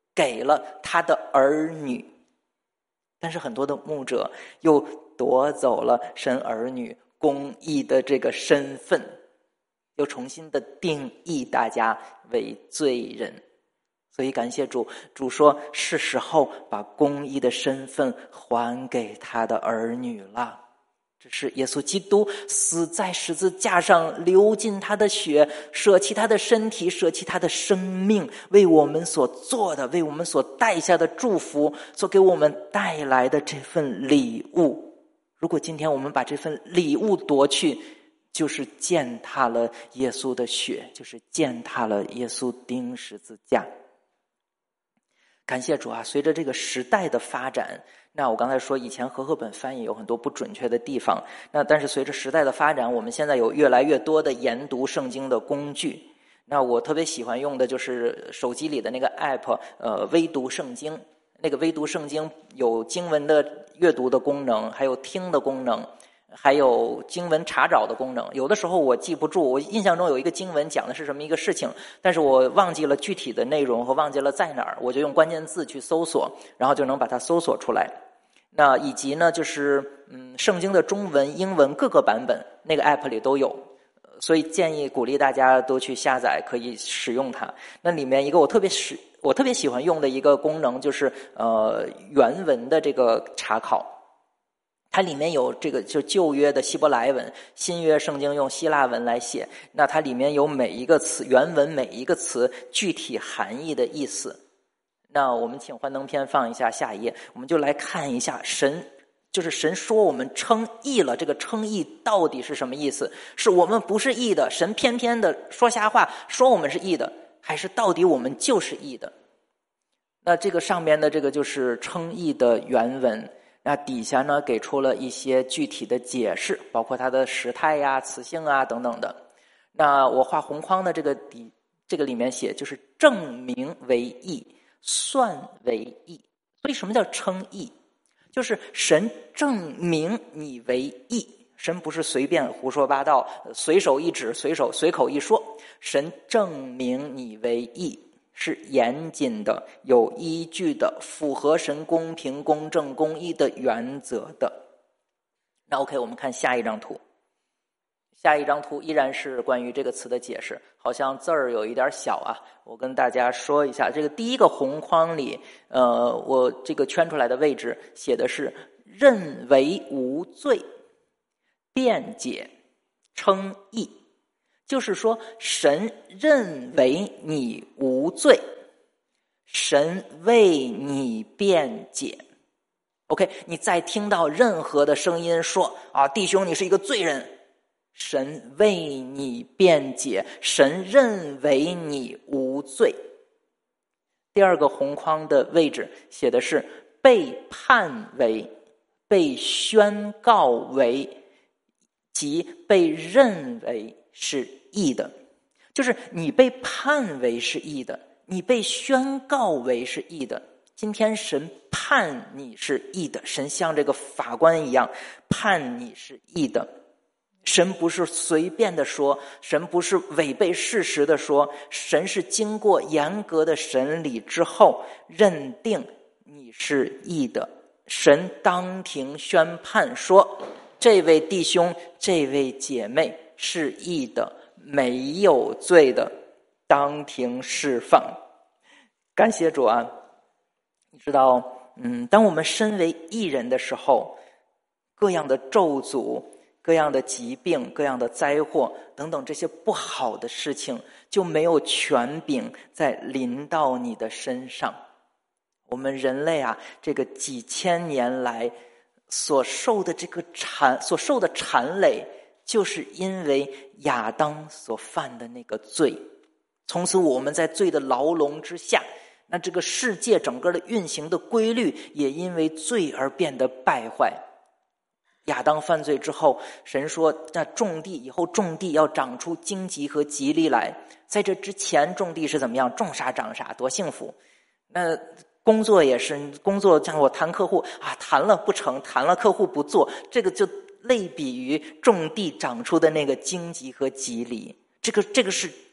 给了他的儿女。但是很多的牧者又夺走了神儿女公义的这个身份，又重新的定义大家为罪人。所以感谢主，主说是时候把公义的身份还给他的儿女了。这是耶稣基督死在十字架上，流尽他的血，舍弃他的身体，舍弃他的生命，为我们所做的，为我们所带下的祝福，所给我们带来的这份礼物。如果今天我们把这份礼物夺去，就是践踏了耶稣的血，就是践踏了耶稣钉十字架。感谢主啊，随着这个时代的发展，那我刚才说以前和合本翻译有很多不准确的地方，但是随着时代的发展，我们现在有越来越多的研读圣经的工具。那我特别喜欢用的就是手机里的那个 app，微读圣经。那个微读圣经有经文的阅读的功能，还有听的功能，还有经文查找的功能。有的时候我记不住，我印象中有一个经文讲的是什么一个事情，但是我忘记了具体的内容和忘记了在哪儿，我就用关键字去搜索，然后就能把它搜索出来。那以及呢，就是圣经的中文、英文各个版本，那个 app 里都有，所以建议鼓励大家都去下载，可以使用它。那里面一个我特别喜欢用的一个功能就是原文的这个查考。它里面有这个就旧约的希伯来文，新约圣经用希腊文来写，那它里面有每一个词原文每一个词具体含义的意思。那我们请幻灯片放一下下一页，我们就来看一下神说我们称义了，这个称义到底是什么意思？是我们不是义的，神偏偏的说瞎话说我们是义的，还是到底我们就是义的？那这个上面的这个就是称义的原文，那底下呢给出了一些具体的解释，包括它的时态呀、词性啊等等的。那我画红框的这个里面写就是证明为义，算为义。所以什么叫称义？就是神证明你为义，神不是随便胡说八道，随手一指，随口一说，神证明你为义，是严谨的、有依据的、符合神公平、公正、公义的原则的。那 OK， 我们看下一张图。下一张图依然是关于这个词的解释，好像字儿有一点小啊，我跟大家说一下。这个第一个红框里，我这个圈出来的位置写的是认为无罪、辩解、称义，就是说神认为你无罪，神为你辩解。OK， 你再听到任何的声音说啊，弟兄你是一个罪人，神为你辩解，神认为你无罪。第二个红框的位置写的是被判为、被宣告为即被认为是义的，就是你被判为是义的，你被宣告为是义的。今天神判你是义的，神像这个法官一样判你是义的。神不是随便的说，神不是违背事实的说，神是经过严格的审理之后认定你是义的。神当庭宣判说，这位弟兄这位姐妹是义的，没有罪的，当庭释放。感谢主啊！你知道当我们身为义人的时候，各样的咒诅、各样的疾病、各样的灾祸等等这些不好的事情就没有权柄再临到你的身上。我们人类啊，这个几千年来所受的缠累，就是因为亚当所犯的那个罪。从此我们在罪的牢笼之下，那这个世界整个的运行的规律也因为罪而变得败坏。亚当犯罪之后，神说那种地以后种地要长出荆棘和吉利来，在这之前种地是怎么样？种啥长啥，多幸福。那工作也是，工作像我谈客户啊，谈了不成，谈了客户不做，这个就类比于种地长出的那个荆棘和吉利。这个是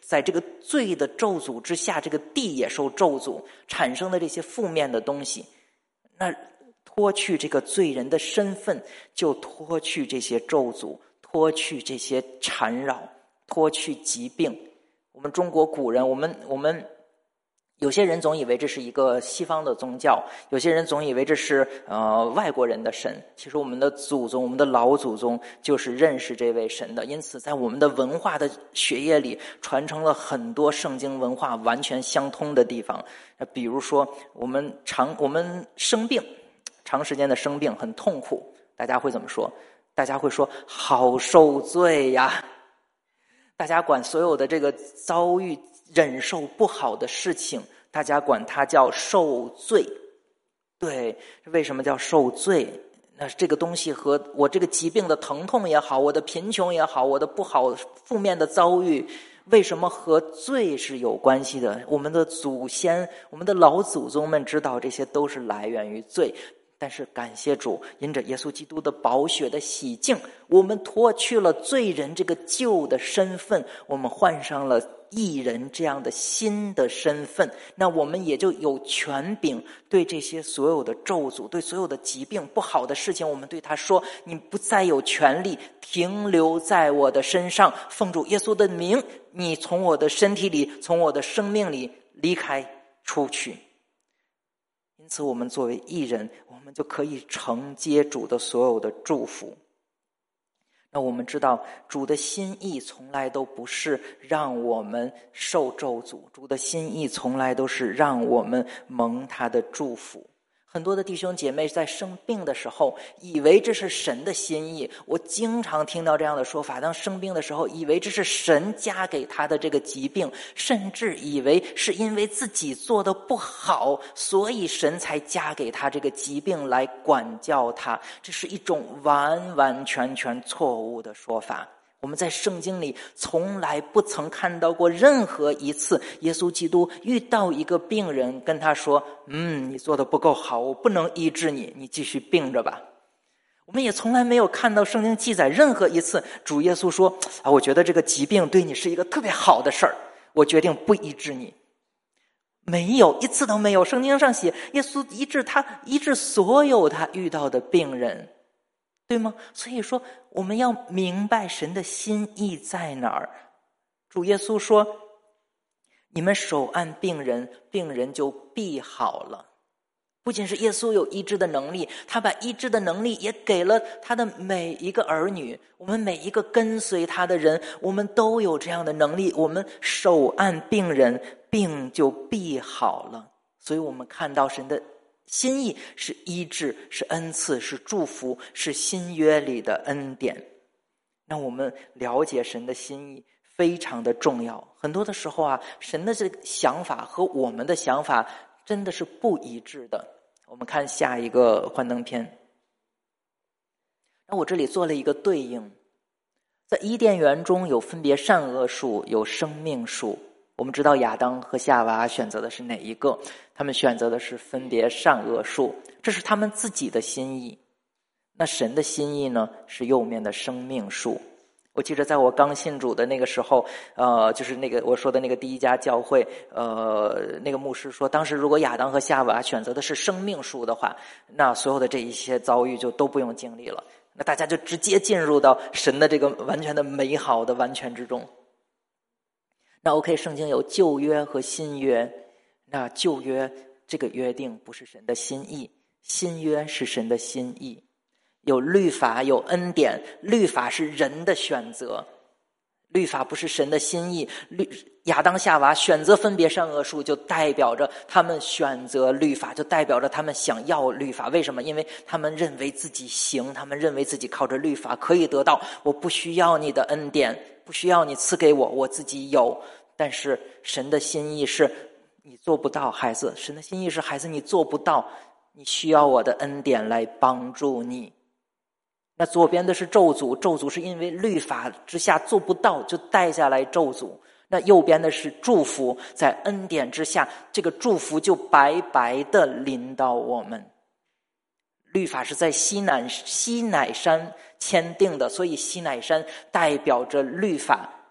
在这个罪的咒诅之下，这个地也受咒诅，产生的这些负面的东西，那脱去这个罪人的身份，就脱去这些咒诅，脱去这些缠绕，脱去疾病。我们中国古人，我们有些人总以为这是一个西方的宗教，有些人总以为这是外国人的神。其实我们的祖宗，我们的老祖宗就是认识这位神的，因此在我们的文化的血液里传承了很多圣经文化完全相通的地方。比如说我们生病，长时间的生病很痛苦，大家会怎么说？大家会说好受罪呀。大家管所有的这个遭遇忍受不好的事情，大家管它叫受罪。对，为什么叫受罪？那这个东西和我这个疾病的疼痛也好，我的贫穷也好，我的不好负面的遭遇，为什么和罪是有关系的？我们的祖先，我们的老祖宗们知道这些都是来源于罪。但是感谢主，因着耶稣基督的宝血的洗净，我们脱去了罪人这个旧的身份，我们换上了义人这样的新的身份，那我们也就有权柄对这些所有的咒诅，对所有的疾病不好的事情，我们对他说，你不再有权利停留在我的身上，奉主耶稣的名，你从我的身体里，从我的生命里离开出去。因此我们作为义人，我们就可以承接主的所有的祝福。那我们知道主的心意从来都不是让我们受咒诅，主的心意从来都是让我们蒙他的祝福。很多的弟兄姐妹在生病的时候以为这是神的心意，我经常听到这样的说法，当生病的时候以为这是神加给他的这个疾病，甚至以为是因为自己做的不好，所以神才加给他这个疾病来管教他。这是一种完完全全错误的说法。我们在圣经里从来不曾看到过任何一次耶稣基督遇到一个病人跟他说，你做得不够好，我不能医治你，你继续病着吧。我们也从来没有看到圣经记载任何一次主耶稣说，我觉得这个疾病对你是一个特别好的事儿，我决定不医治你。没有，一次都没有。圣经上写耶稣医治所有他遇到的病人，对吗？所以说我们要明白神的心意在哪儿。主耶稣说，你们手按病人，病人就必好了。不仅是耶稣有医治的能力，他把医治的能力也给了他的每一个儿女，我们每一个跟随他的人，我们都有这样的能力。我们手按病人，病就必好了。所以我们看到神的心意是医治，是恩赐，是祝福，是新约里的恩典。那我们了解神的心意非常的重要。很多的时候神的这个想法和我们的想法真的是不一致的。我们看下一个幻灯片。那我这里做了一个对应，在伊甸园中有分别善恶树，有生命树。我们知道亚当和夏娃选择的是哪一个？他们选择的是分别善恶树，这是他们自己的心意。那神的心意呢？是右面的生命树。我记得在我刚信主的那个时候，就是那个我说的那个第一家教会，那个牧师说，当时如果亚当和夏娃选择的是生命树的话，那所有的这一些遭遇就都不用经历了，那大家就直接进入到神的这个完全的美好的完全之中。那 OK， 圣经有旧约和新约，那旧约这个约定不是神的心意，新约是神的心意。有律法，有恩典，律法是人的选择，律法不是神的心意。亚当夏娃选择分别善恶树，就代表着他们选择律法，就代表着他们想要律法。为什么？因为他们认为自己行，他们认为自己靠着律法可以得到，我不需要你的恩典，不需要你赐给我，我自己有。但是神的心意是你做不到，孩子，神的心意是孩子你做不到，你需要我的恩典来帮助你。那左边的是咒诅，咒诅是因为律法之下做不到，就带下来咒诅。那右边的是祝福，在恩典之下，这个祝福就白白的临到我们。律法是在西乃山签订的，所以西乃山代表着律法。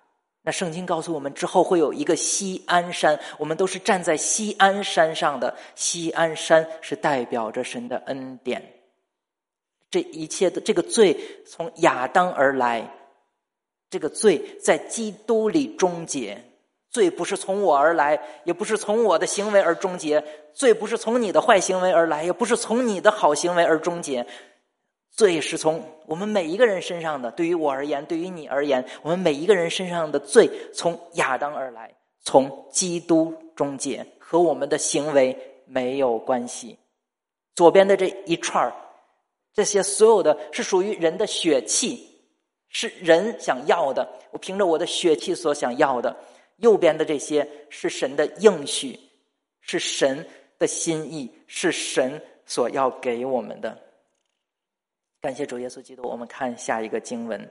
那圣经告诉我们，之后会有一个锡安山，我们都是站在锡安山上的。锡安山是代表着神的恩典。这一切的这个罪从亚当而来，这个罪在基督里终结。罪不是从我而来，也不是从我的行为而终结，罪不是从你的坏行为而来，也不是从你的好行为而终结。罪是从我们每一个人身上的，对于我而言，对于你而言，我们每一个人身上的罪从亚当而来，从基督终结，和我们的行为没有关系。左边的这一串，这些所有的是属于人的血气，是人想要的，我凭着我的血气所想要的。右边的这些是神的应许，是神的心意，是神所要给我们的。感谢主耶稣基督。我们看下一个经文。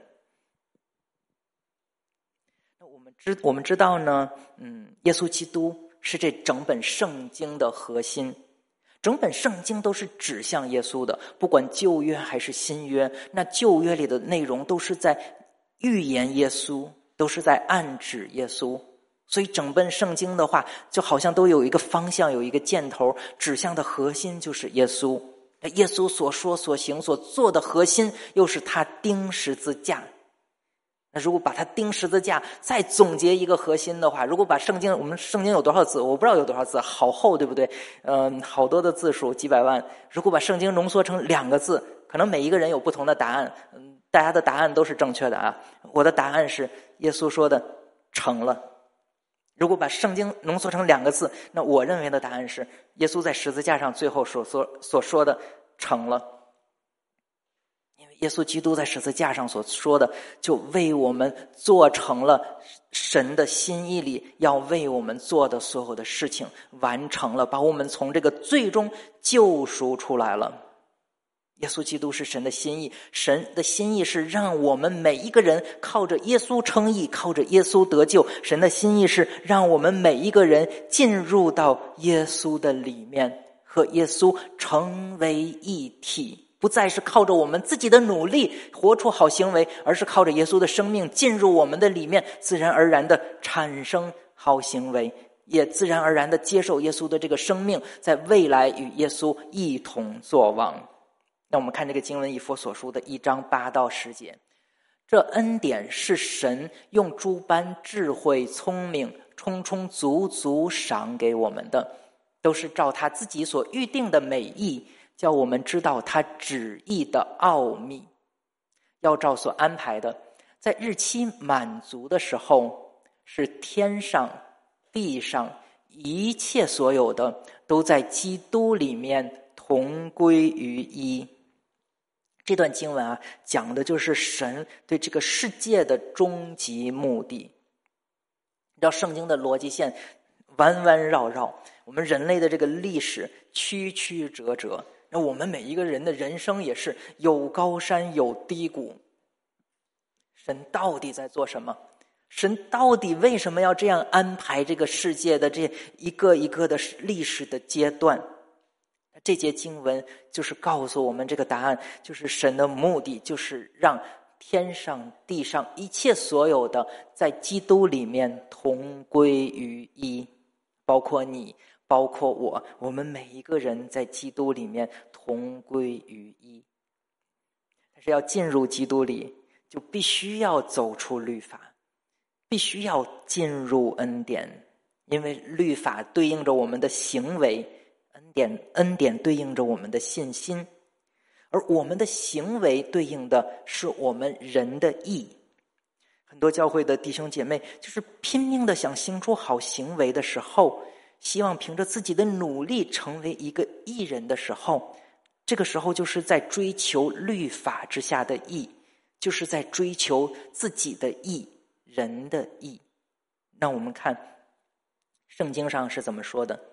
我们知道呢，耶稣基督是这整本圣经的核心。整本圣经都是指向耶稣的，不管旧约还是新约，那旧约里的内容都是在预言耶稣，都是在暗指耶稣。所以整本圣经的话，就好像都有一个方向，有一个箭头，指向的核心就是耶稣。耶稣所说所行所做的核心又是他钉十字架。那如果把它钉十字架再总结一个核心的话，如果把圣经，我们圣经有多少字我不知道，有多少字，好厚对不对？好多的字数，几百万。如果把圣经浓缩成2个字，可能每一个人有不同的答案，大家的答案都是正确的啊。我的答案是耶稣说的成了。如果把圣经浓缩成2个字，那我认为的答案是耶稣在十字架上最后所说的成了。因为耶稣基督在十字架上所说的，就为我们做成了神的心意里要为我们做的所有的事情，完成了，把我们从这个最终救赎出来了。耶稣基督是神的心意，神的心意是让我们每一个人靠着耶稣称义，靠着耶稣得救。神的心意是让我们每一个人进入到耶稣的里面，和耶稣成为一体，不再是靠着我们自己的努力活出好行为，而是靠着耶稣的生命进入我们的里面，自然而然的产生好行为，也自然而然的接受耶稣的这个生命，在未来与耶稣一同作王。那我们看这个经文，以弗所书的1章8到10节。这恩典是神用诸般智慧聪明充充足足赏给我们的，都是照他自己所预定的美意，叫我们知道他旨意的奥秘，要照所安排的，在日期满足的时候，使天上地上一切所有的都在基督里面同归于一。这段经文啊，讲的就是神对这个世界的终极目的。你知道圣经的逻辑线弯弯绕绕，我们人类的这个历史曲曲折折，那我们每一个人的人生也是有高山有低谷。神到底在做什么？神到底为什么要这样安排这个世界的这一个一个的历史的阶段？这节经文就是告诉我们这个答案，就是神的目的就是让天上地上一切所有的在基督里面同归于一，包括你，包括我，我们每一个人在基督里面同归于一。但是要进入基督里，就必须要走出律法，必须要进入恩典，因为律法对应着我们的行为，恩典对应着我们的信心，而我们的行为对应的是我们人的义。很多教会的弟兄姐妹就是拼命的想行出好行为的时候，希望凭着自己的努力成为一个义人的时候，这个时候就是在追求律法之下的义，就是在追求自己的义，人的义。那我们看圣经上是怎么说的。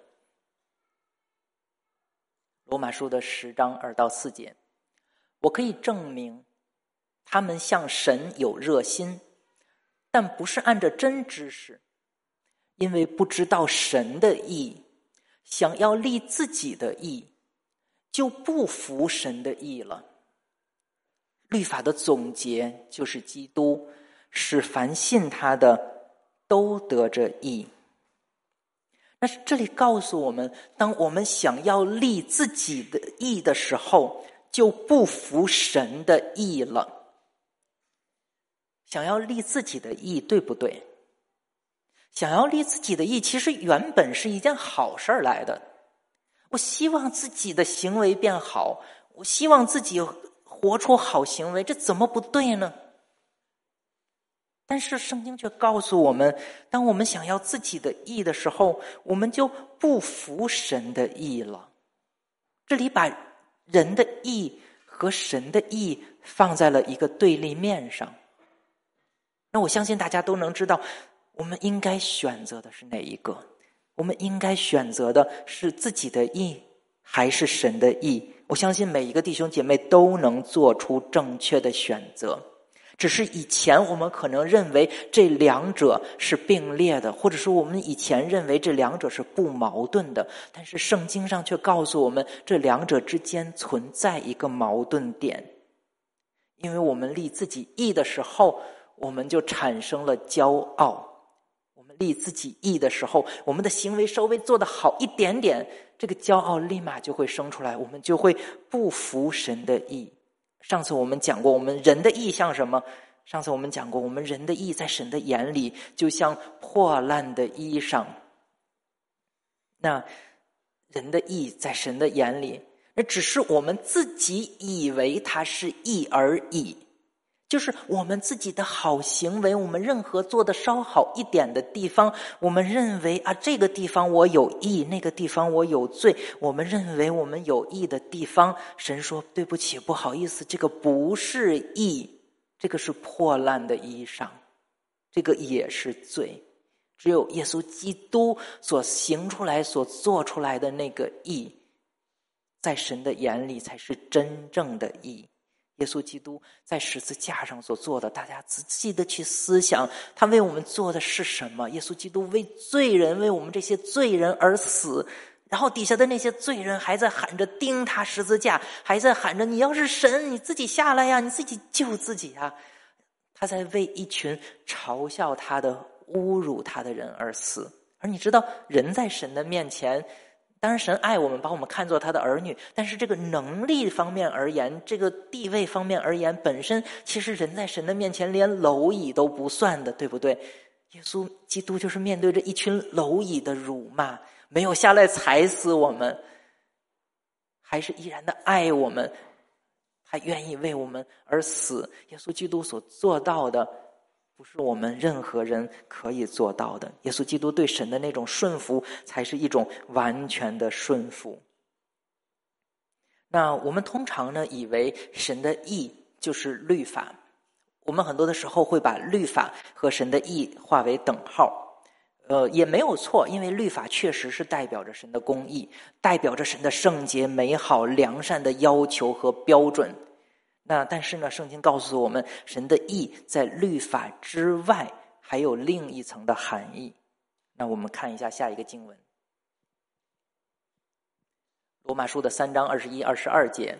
罗马书的10章2到4节，我可以证明他们向神有热心，但不是按着真知识，因为不知道神的义，想要立自己的义，就不服神的义了。律法的总结就是基督，使凡信他的都得着义。那这里告诉我们，当我们想要立自己的义的时候，就不服神的义了。想要立自己的义，对不对？想要立自己的义，其实原本是一件好事来的。我希望自己的行为变好，我希望自己活出好行为，这怎么不对呢？但是圣经却告诉我们，当我们想要自己的义的时候，我们就不服神的义了。这里把人的义和神的义放在了一个对立面上。那我相信大家都能知道，我们应该选择的是哪一个？我们应该选择的是自己的义还是神的义？我相信每一个弟兄姐妹都能做出正确的选择。只是以前我们可能认为这两者是并列的，或者说我们以前认为这两者是不矛盾的，但是圣经上却告诉我们，这两者之间存在一个矛盾点。因为我们立自己义的时候，我们就产生了骄傲。我们立自己义的时候，我们的行为稍微做得好一点点，这个骄傲立马就会生出来，我们就会不服神的义。上次我们讲过，我们人的义像什么？上次我们讲过，我们人的义在神的眼里就像破烂的衣裳。那人的义在神的眼里，那只是我们自己以为它是义而已。就是我们自己的好行为，我们任何做的稍好一点的地方，我们认为啊，这个地方我有义，那个地方我有罪。我们认为我们有义的地方，神说对不起，不好意思，这个不是义，这个是破烂的衣裳，这个也是罪。只有耶稣基督所行出来、所做出来的那个义，在神的眼里才是真正的义。耶稣基督在十字架上所做的，大家仔细的去思想，他为我们做的是什么？耶稣基督为罪人，为我们这些罪人而死，然后底下的那些罪人还在喊着钉他十字架，还在喊着你要是神，你自己下来呀，你自己救自己啊。他在为一群嘲笑他的、侮辱他的人而死。而你知道，人在神的面前，当然神爱我们，把我们看作他的儿女，但是这个能力方面而言，这个地位方面而言，本身其实人在神的面前连蝼蚁都不算的，对不对？耶稣基督就是面对着一群蝼蚁的辱骂，没有下来踩死我们，还是依然的爱我们，他愿意为我们而死。耶稣基督所做到的不是我们任何人可以做到的，耶稣基督对神的那种顺服才是一种完全的顺服。那我们通常呢，以为神的义就是律法，我们很多的时候会把律法和神的义划为等号。也没有错，因为律法确实是代表着神的公义，代表着神的圣洁、美好、良善的要求和标准。那但是呢，圣经告诉我们，神的义在律法之外还有另一层的含义。那我们看一下下一个经文，罗马书的3章21、22节。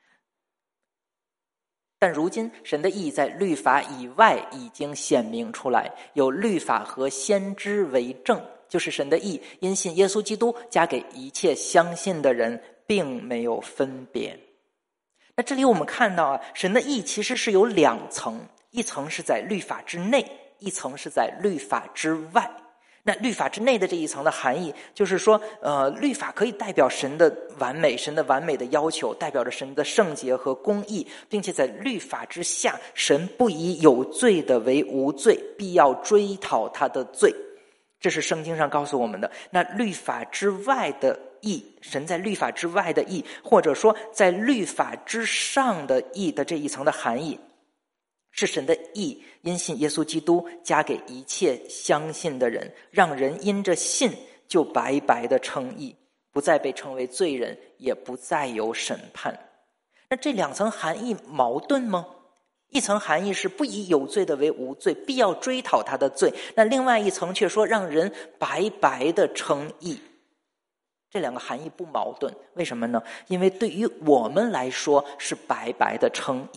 但如今神的义在律法以外已经显明出来，有律法和先知为证，就是神的义因信耶稣基督加给一切相信的人，并没有分别。那这里我们看到啊，神的义其实是有两层，一层是在律法之内，一层是在律法之外。那律法之内的这一层的含义就是说，律法可以代表神的完美，神的完美的要求，代表着神的圣洁和公义，并且在律法之下，神不以有罪的为无罪，必要追讨他的罪。这是圣经上告诉我们的。那律法之外的义，神在律法之外的义，或者说在律法之上的义的这一层的含义，是神的义因信耶稣基督加给一切相信的人，让人因着信就白白的称义，不再被称为罪人，也不再有审判。那这两层含义矛盾吗？一层含义是不以有罪的为无罪，必要追讨他的罪，那另外一层却说让人白白的称义。这两个含义不矛盾，为什么呢？因为对于我们来说是白白的称义，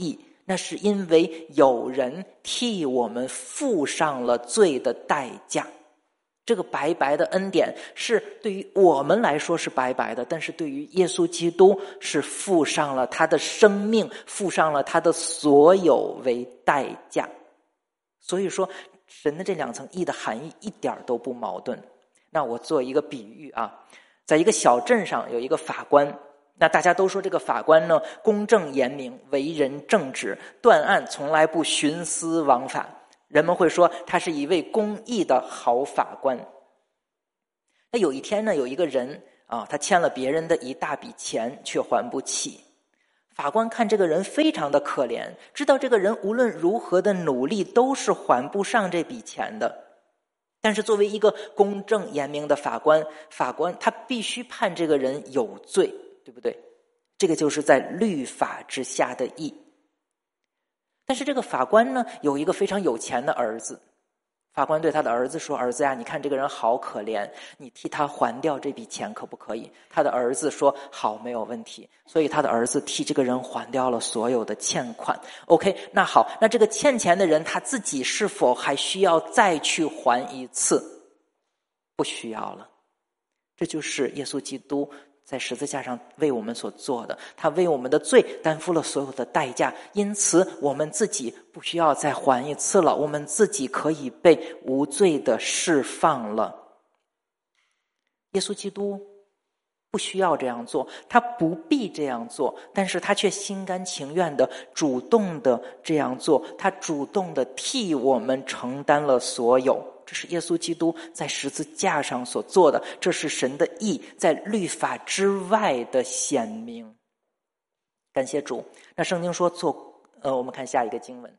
那是因为有人替我们付上了罪的代价。这个白白的恩典是对于我们来说是白白的，但是对于耶稣基督是付上了他的生命，付上了他的所有为代价。所以说神的这两层义的含义一点都不矛盾。那我做一个比喻啊，在一个小镇上有一个法官，那大家都说这个法官呢公正严明，为人正直，断案从来不徇私枉法，人们会说他是一位公义的好法官。那有一天呢，有一个人啊，他欠了别人的一大笔钱却还不起。法官看这个人非常的可怜，知道这个人无论如何的努力都是还不上这笔钱的。但是作为一个公正严明的法官他必须判这个人有罪，对不对？这个就是在律法之下的义。但是这个法官呢，有一个非常有钱的儿子。法官对他的儿子说：“儿子呀，你看这个人好可怜，你替他还掉这笔钱可不可以？”他的儿子说：“好，没有问题。”所以他的儿子替这个人还掉了所有的欠款。OK， 那好，那这个欠钱的人他自己是否还需要再去还一次？不需要了。这就是耶稣基督在十字架上为我们所做的，他为我们的罪担负了所有的代价，因此我们自己不需要再还一次了，我们自己可以被无罪的释放了。耶稣基督不需要这样做，他不必这样做，但是他却心甘情愿的主动的这样做，他主动的替我们承担了所有。这是耶稣基督在十字架上所做的，这是神的义在律法之外的显明。感谢主。那圣经说我们看下一个经文。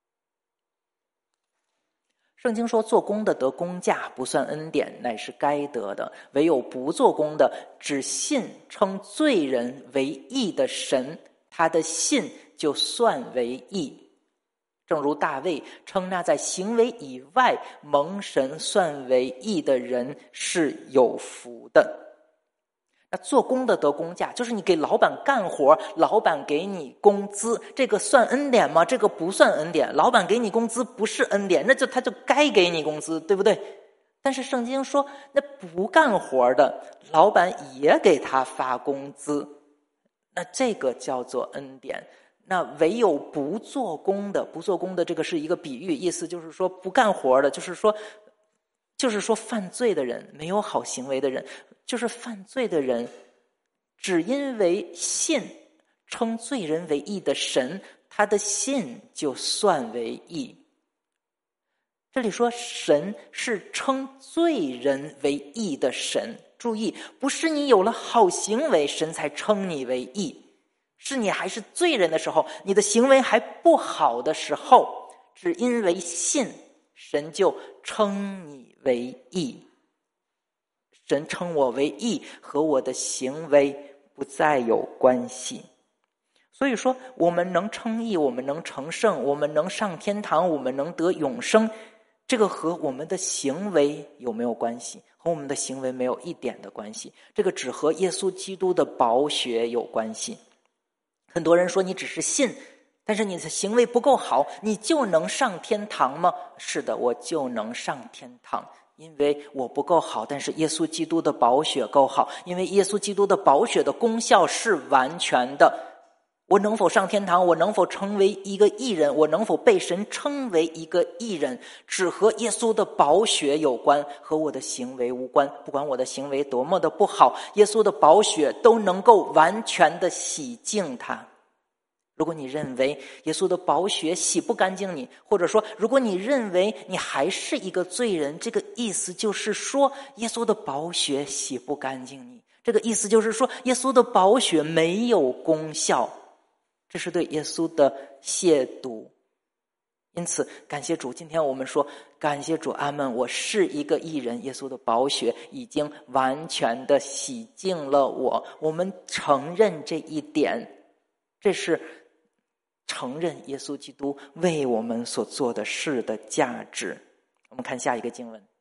圣经说做工的得工价，不算恩典，乃是该得的；唯有不做工的，只信称罪人为义的神，他的信就算为义。正如大卫称那在行为以外蒙神算为义的人是有福的。那做工的得工价，就是你给老板干活，老板给你工资，这个算恩典吗？这个不算恩典。老板给你工资不是恩典，他就该给你工资，对不对？但是圣经说那不干活的老板也给他发工资，那这个叫做恩典。那唯有不做工的这个是一个比喻，意思就是说不干活的，就是说犯罪的人，没有好行为的人，就是犯罪的人，只因为信称罪人为义的神，他的信就算为义。这里说神是称罪人为义的神，注意，不是你有了好行为神才称你为义，是你还是罪人的时候，你的行为还不好的时候，只因为信，神就称你为义。神称我为义和我的行为不再有关系。所以说我们能称义，我们能成圣，我们能上天堂，我们能得永生，这个和我们的行为有没有关系？和我们的行为没有一点的关系，这个只和耶稣基督的宝血有关系。很多人说你只是信，但是你的行为不够好，你就能上天堂吗？是的，我就能上天堂，因为我不够好，但是耶稣基督的宝血够好，因为耶稣基督的宝血的功效是完全的。我能否上天堂，我能否成为一个义人，我能否被神称为一个义人，只和耶稣的宝血有关，和我的行为无关。不管我的行为多么的不好，耶稣的宝血都能够完全的洗净它。如果你认为耶稣的宝血洗不干净你，或者说如果你认为你还是一个罪人，这个意思就是说耶稣的宝血洗不干净你，这个意思就是说耶稣的宝血没有功效，这是对耶稣的亵渎。因此感谢主，今天我们说感谢主，阿们，我是一个义人，耶稣的宝血已经完全的洗净了我。我们承认这一点，这是承认耶稣基督为我们所做的事的价值。我们看下一个经文，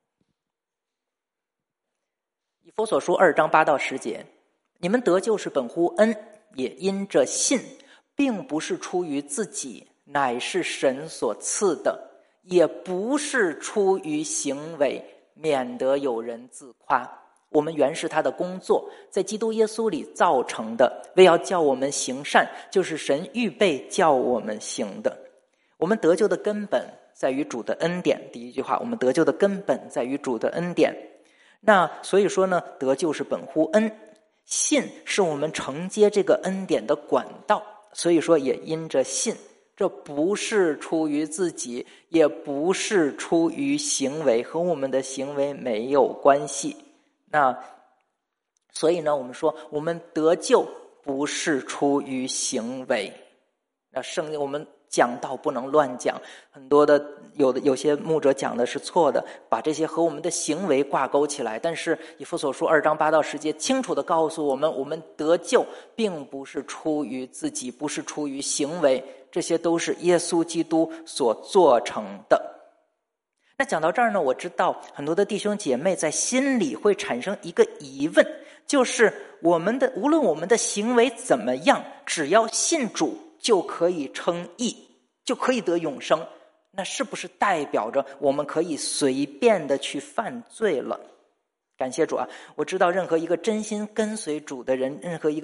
以弗所书2章8到10节，你们得救是本乎恩，也因着信，并不是出于自己， 乃是神所赐的，也不是出于行为，免得有人自夸。我们原是他的工作，在基督耶稣里造成的，为要叫我们行善，就是神预备叫我们行的。我们得救的根本在于主的恩典。第一句话，我们得救的根本在于主的恩典。那所以说呢，得救是本乎恩，信是我们承接这个恩典的管道，所以说也因着信。这不是出于自己，也不是出于行为，和我们的行为没有关系。那所以呢，我们说我们得救不是出于行为。那圣经我们讲道不能乱讲，很多的有些牧者讲的是错的，把这些和我们的行为挂钩起来。但是以弗所书2章8到10节清楚地告诉我们，我们得救并不是出于自己，不是出于行为，这些都是耶稣基督所做成的。那讲到这儿呢，我知道很多的弟兄姐妹在心里会产生一个疑问，就是无论我们的行为怎么样，只要信主就可以称义，就可以得永生，那是不是代表着我们可以随便的去犯罪了？感谢主啊！我知道任何一个真心跟随主的人，任何一个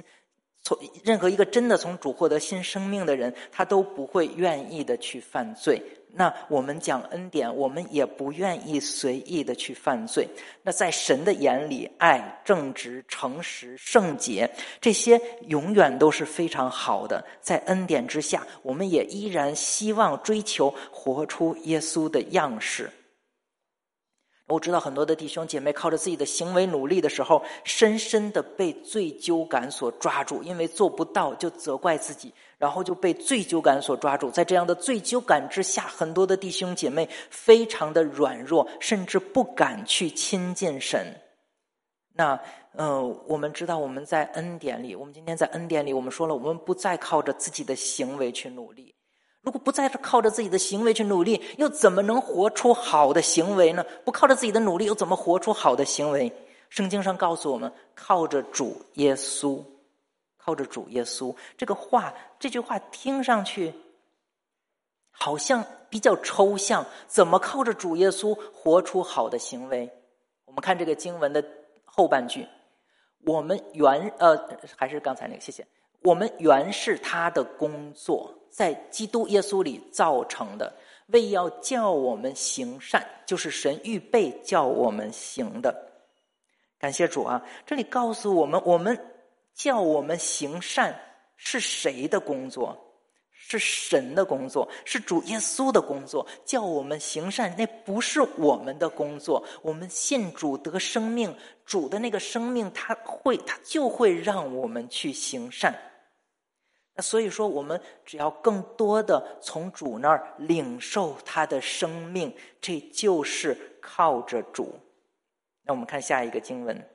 真的从主获得新生命的人，他都不会愿意的去犯罪。那我们讲恩典，我们也不愿意随意的去犯罪。那在神的眼里，爱、正直、诚实、圣洁，这些永远都是非常好的。在恩典之下，我们也依然希望追求活出耶稣的样式。我知道很多的弟兄姐妹靠着自己的行为努力的时候，深深的被罪疚感所抓住，因为做不到就责怪自己，然后就被罪疚感所抓住。在这样的罪疚感之下，很多的弟兄姐妹非常的软弱，甚至不敢去亲近神。那我们知道我们在恩典里，我们今天在恩典里，我们说了，我们不再靠着自己的行为去努力。如果不再靠着自己的行为去努力，又怎么能活出好的行为呢？不靠着自己的努力，又怎么活出好的行为？圣经上告诉我们，靠着主耶稣，靠着主耶稣。这句话听上去好像比较抽象，怎么靠着主耶稣活出好的行为？我们看这个经文的后半句，我们还是刚才那个，谢谢。我们原是他的工作，在基督耶稣里造成的，为要叫我们行善，就是神预备叫我们行的。感谢主啊！这里告诉我们，我们叫我们行善是谁的工作？是神的工作，是主耶稣的工作。叫我们行善，那不是我们的工作。我们信主得生命，主的那个生命他就会让我们去行善。那所以说，我们只要更多的从主那儿领受他的生命，这就是靠着主。那我们看下一个经文，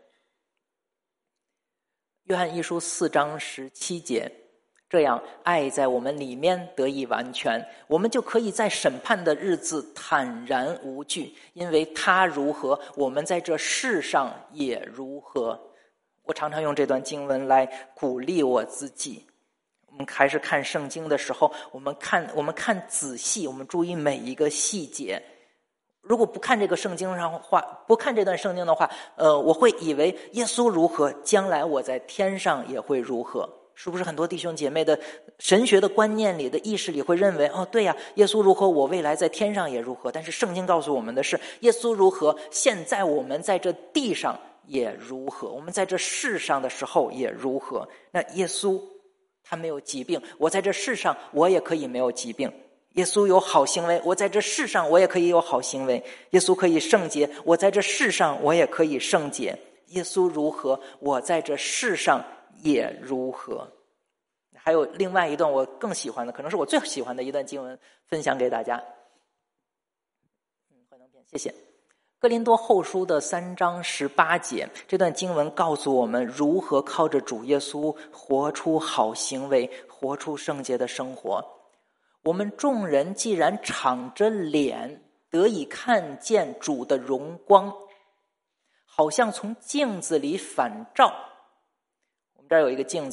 约翰一书4章17节，这样爱在我们里面得以完全，我们就可以在审判的日子坦然无惧，因为他如何，我们在这世上也如何。我常常用这段经文来鼓励我自己。我们还是看圣经的时候，我们看仔细，我们注意每一个细节。如果不看这个圣经上话，不看这段圣经的话，我会以为耶稣如何，将来我在天上也会如何。是不是很多弟兄姐妹的神学的观念里的意识里会认为，对呀，耶稣如何，我未来在天上也如何。但是圣经告诉我们的是，耶稣如何，现在我们在这地上也如何，我们在这世上的时候也如何。那耶稣他没有疾病，我在这世上我也可以没有疾病。耶稣有好行为，我在这世上我也可以有好行为。耶稣可以圣洁，我在这世上我也可以圣洁。耶稣如何，我在这世上也如何。还有另外一段我更喜欢的，可能是我最喜欢的一段经文，分享给大家。幻灯片，谢谢。哥林多后书的3章18节，这段经文告诉我们如何靠着主耶稣活出好行为，活出圣洁的生活。我们众人既然敞着脸得以看见主的荣光，好像从镜子里反照。我们这儿有一个镜子啊，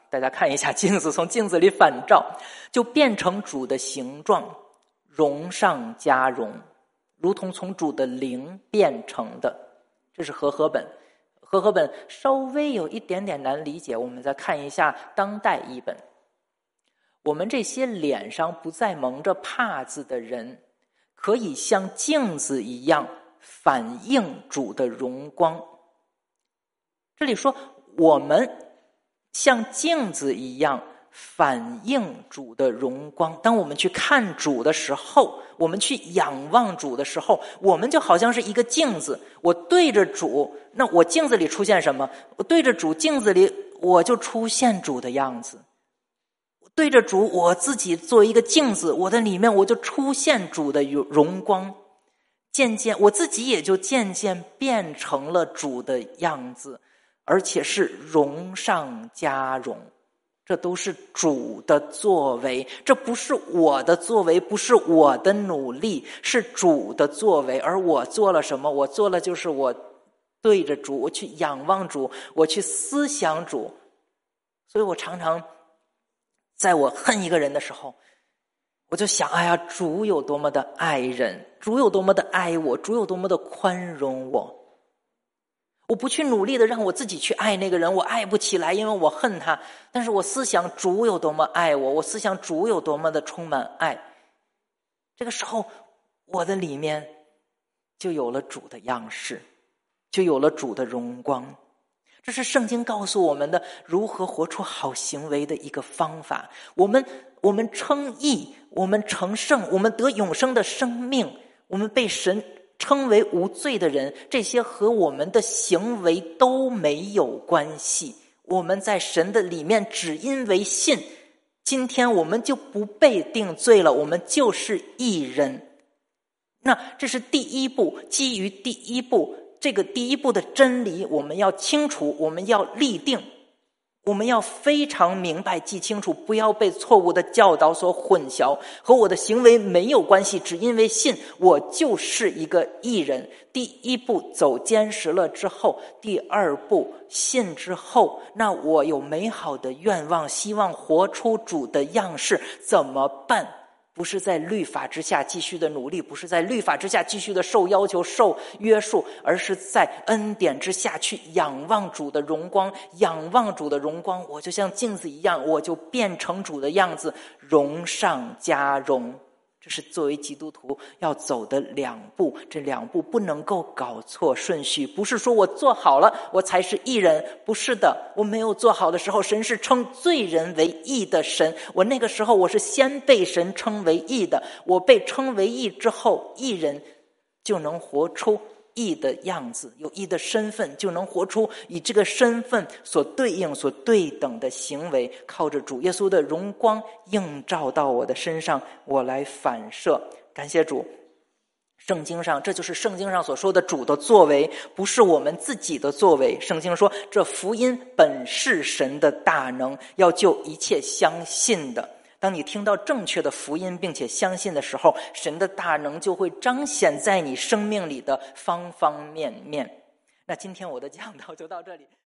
大家看一下镜子，从镜子里反照，就变成主的形状，荣上加荣，如同从主的灵变成的。这是和合本。和合本稍微有一点点难理解，我们再看一下当代译本。我们这些脸上不再蒙着帕子的人，可以像镜子一样反映主的荣光。这里说我们像镜子一样反映主的荣光。当我们去看主的时候，我们去仰望主的时候，我们就好像是一个镜子。我对着主，那我镜子里出现什么？我对着主，镜子里我就出现主的样子。对着主，我自己作为一个镜子，我的里面我就出现主的荣光。渐渐我自己也就渐渐变成了主的样子，而且是荣上加荣。这都是主的作为，这不是我的作为，不是我的努力，是主的作为。而我做了什么？我做了就是我对着主，我去仰望主，我去思想主。所以我常常在我恨一个人的时候，我就想，哎呀，主有多么的爱人，主有多么的爱我，主有多么的宽容我。我不去努力的让我自己去爱那个人，我爱不起来，因为我恨他。但是我思想主有多么爱我，我思想主有多么的充满爱。这个时候，我的里面就有了主的样式，就有了主的荣光。这是圣经告诉我们的如何活出好行为的一个方法。我们称义，我们成圣，我们得永生的生命，我们被神称为无罪的人，这些和我们的行为都没有关系。我们在神的里面只因为信，今天我们就不被定罪了，我们就是义人。那这是第一步，基于第一步，这个第一步的真理我们要清楚，我们要立定，我们要非常明白记清楚，不要被错误的教导所混淆。和我的行为没有关系，只因为信，我就是一个义人。第一步走坚实了之后，第二步信之后，那我有美好的愿望，希望活出主的样式，怎么办？不是在律法之下继续的努力，不是在律法之下继续的受要求、受约束，而是在恩典之下去仰望主的荣光。仰望主的荣光，我就像镜子一样，我就变成主的样子，荣上加荣。这是作为基督徒要走的两步，这两步不能够搞错顺序。不是说我做好了我才是义人，不是的，我没有做好的时候，神是称罪人为义的神，我那个时候我是先被神称为义的，我被称为义之后，义人就能活出义的样子，有义的身份，就能活出以这个身份所对应所对等的行为，靠着主耶稣的荣光映照到我的身上，我来反射。感谢主，圣经上，这就是圣经上所说的主的作为，不是我们自己的作为。圣经说，这福音本是神的大能，要救一切相信的。当你听到正确的福音并且相信的时候，神的大能就会彰显在你生命里的方方面面。那今天我的讲道就到这里。